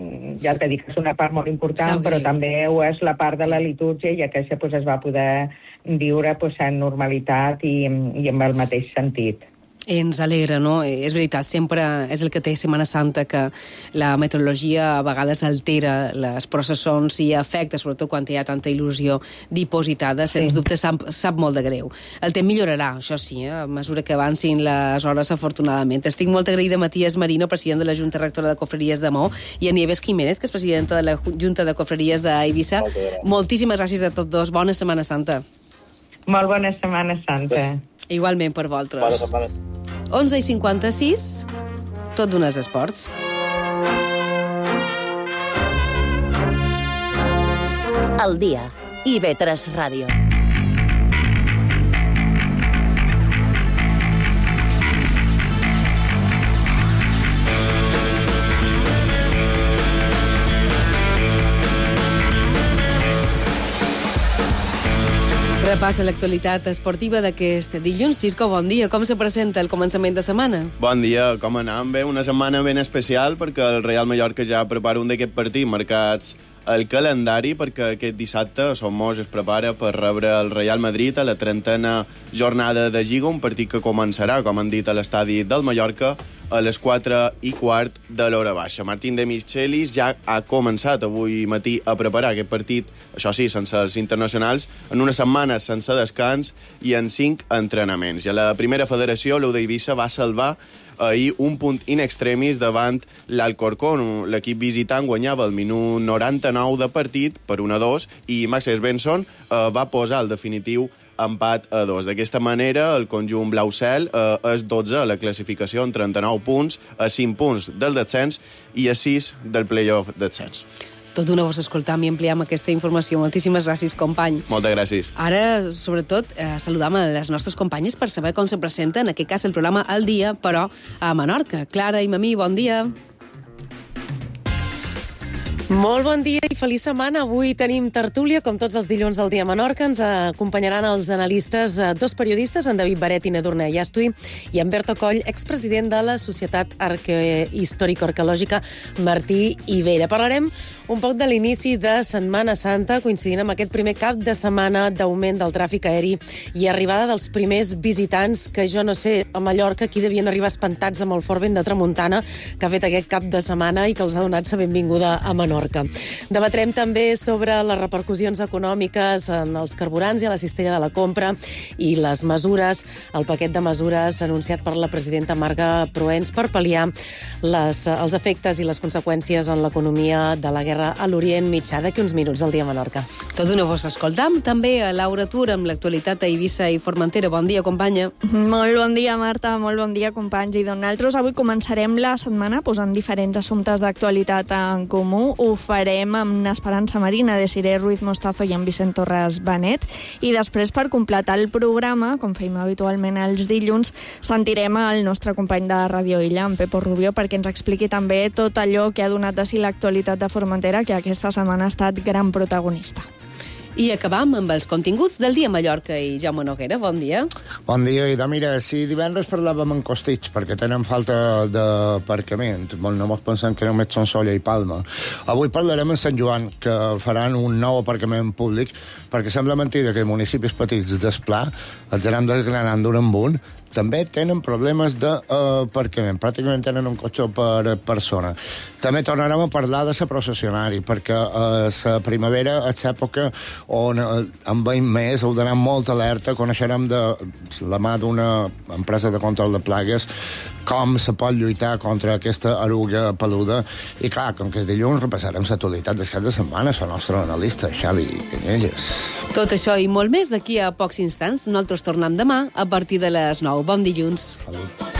ja t'he dit que és una part molt important, Sabri. Però també ho és la part de la litúrgia i aquesta doncs, es va poder viure doncs, en normalitat i, i amb el mateix sentit. Ens alegra, no? És veritat, sempre és el que té Setmana Santa, que la meteorologia a vegades altera les processons i afecta, sobretot quan hi ha tanta il·lusió dipositada, sens sí. dubte sap, sap molt de greu. El temps millorarà, això sí, eh? A mesura que avancin les hores, afortunadament. Estic molt agraïda a Matías Marino, president de la Junta Rectora de Cofreries de Maó, i a Nieves Jiménez, que és presidenta de la Junta de Cofreries d'Eivissa. Moltíssimes gràcies a tots dos. Bona Setmana Santa. Molt bona Setmana Santa. Igualment per vosaltres. onze i cinquanta-sis, tot d'unes esports. El dia. I ve tres Ràdio. Repassa l'actualitat esportiva d'aquest dilluns. Xisco, bon dia. Com se presenta el començament de setmana? Bon dia, com anem? Bé, una setmana ben especial perquè el Real Mallorca ja prepara un d'aquests partits marcats el calendari, perquè aquest dissabte Somos es prepara per rebre el Real Madrid a la trentena jornada de Lliga, un partit que començarà, com han dit, a l'estadi del Mallorca a les quatre i quart de l'hora baixa. Martín de Michelis ja ha començat avui matí a preparar aquest partit, això sí, sense els internacionals, en una setmana sense descans i en cinc entrenaments. I a la primera federació, l'U d'Eivissa va salvar ahir un punt in extremis davant l'Alcorcón. L'equip visitant guanyava el minut noranta-nou de partit per un a dos i Max Svensson eh, va posar el definitiu empat a dos. D'aquesta manera, el conjunt blau-cel eh, és dotze a la classificació amb trenta-nou punts, a cinc punts del descens i a sis del play-off descens. Tot una vos escoltam i ampliem aquesta informació. Moltíssimes gràcies, company. Moltes gràcies. Ara, sobretot, eh, saludam a les nostres companyes per saber com se presenta, en aquest cas, el programa Al Dia, però a Menorca. Clara i Mamí, bon dia. Molt bon dia i feliç setmana. Avui tenim tertúlia, com tots els dilluns al dia a Menorca. Ens acompanyaran els analistes, dos periodistes, en David Baret i Nedurne Llastui, i en Berto Coll, expresident de la Societat Arqueohistòrico-Arqueològica Martí i Vella. Parlarem un poc de l'inici de Setmana Santa, coincidint amb aquest primer cap de setmana d'augment del tràfic aeri i arribada dels primers visitants, que jo no sé, a Mallorca, qui devien arribar espantats amb el fort vent de tramuntana que ha fet aquest cap de setmana i que els ha donat sa benvinguda a Menorca. Debatrem també sobre les repercussions econòmiques en els carburants i a la cistella de la compra i les mesures, el paquet de mesures anunciat per la presidenta Marga Proens per pal·liar les, els efectes i les conseqüències en l'economia de la guerra a l'Orient Mitjà. D'aquí uns minuts al dia a Menorca. Tot una vos escoltam. També a Laura Tur amb l'actualitat a Eivissa i Formentera. Bon dia, companya. Molt bon dia, Marta. Molt bon dia, companys. I nosaltres avui començarem la setmana posant diferents assumptes d'actualitat en comú. Ho farem amb Esperança Marina, de Siré Ruiz Mostafa i en Vicent Torres Benet. I després, per completar el programa, com feim habitualment els dilluns, sentirem el nostre company de Radio Illa, en Pepo Rubio, perquè ens expliqui també tot allò que ha donat de si l'actualitat de Formentera, que aquesta setmana ha estat gran protagonista. I acabam amb els continguts del dia a Mallorca i Jaume Noguera. Bon dia. Bon dia, Ida. Mira, si divendres parlàvem amb Costitx perquè tenen falta d'aparcament, no mos pensem que només són Solla i Palma. Avui parlarem amb Sant Joan, que faran un nou aparcament públic, perquè sembla mentida que municipis petits d'Esplà els anem desgranant d'un en un, també tenen problemes d'aparcament. Pràcticament tenen un cotxe per persona. També tornarem a parlar de la processionari, perquè a la primavera és l'època on en veiem més, heu d'anar molt alerta, coneixerem de la mà d'una empresa de control de plagues com se pot lluitar contra aquesta eruga peluda. I clar, com que dilluns repassarem l'actualitat del cap de setmana, el nostre analista, Xavi Canyelles. Tot això i molt més d'aquí a pocs instants. Nosaltres tornem demà a partir de les nou. Bon dilluns. Salut.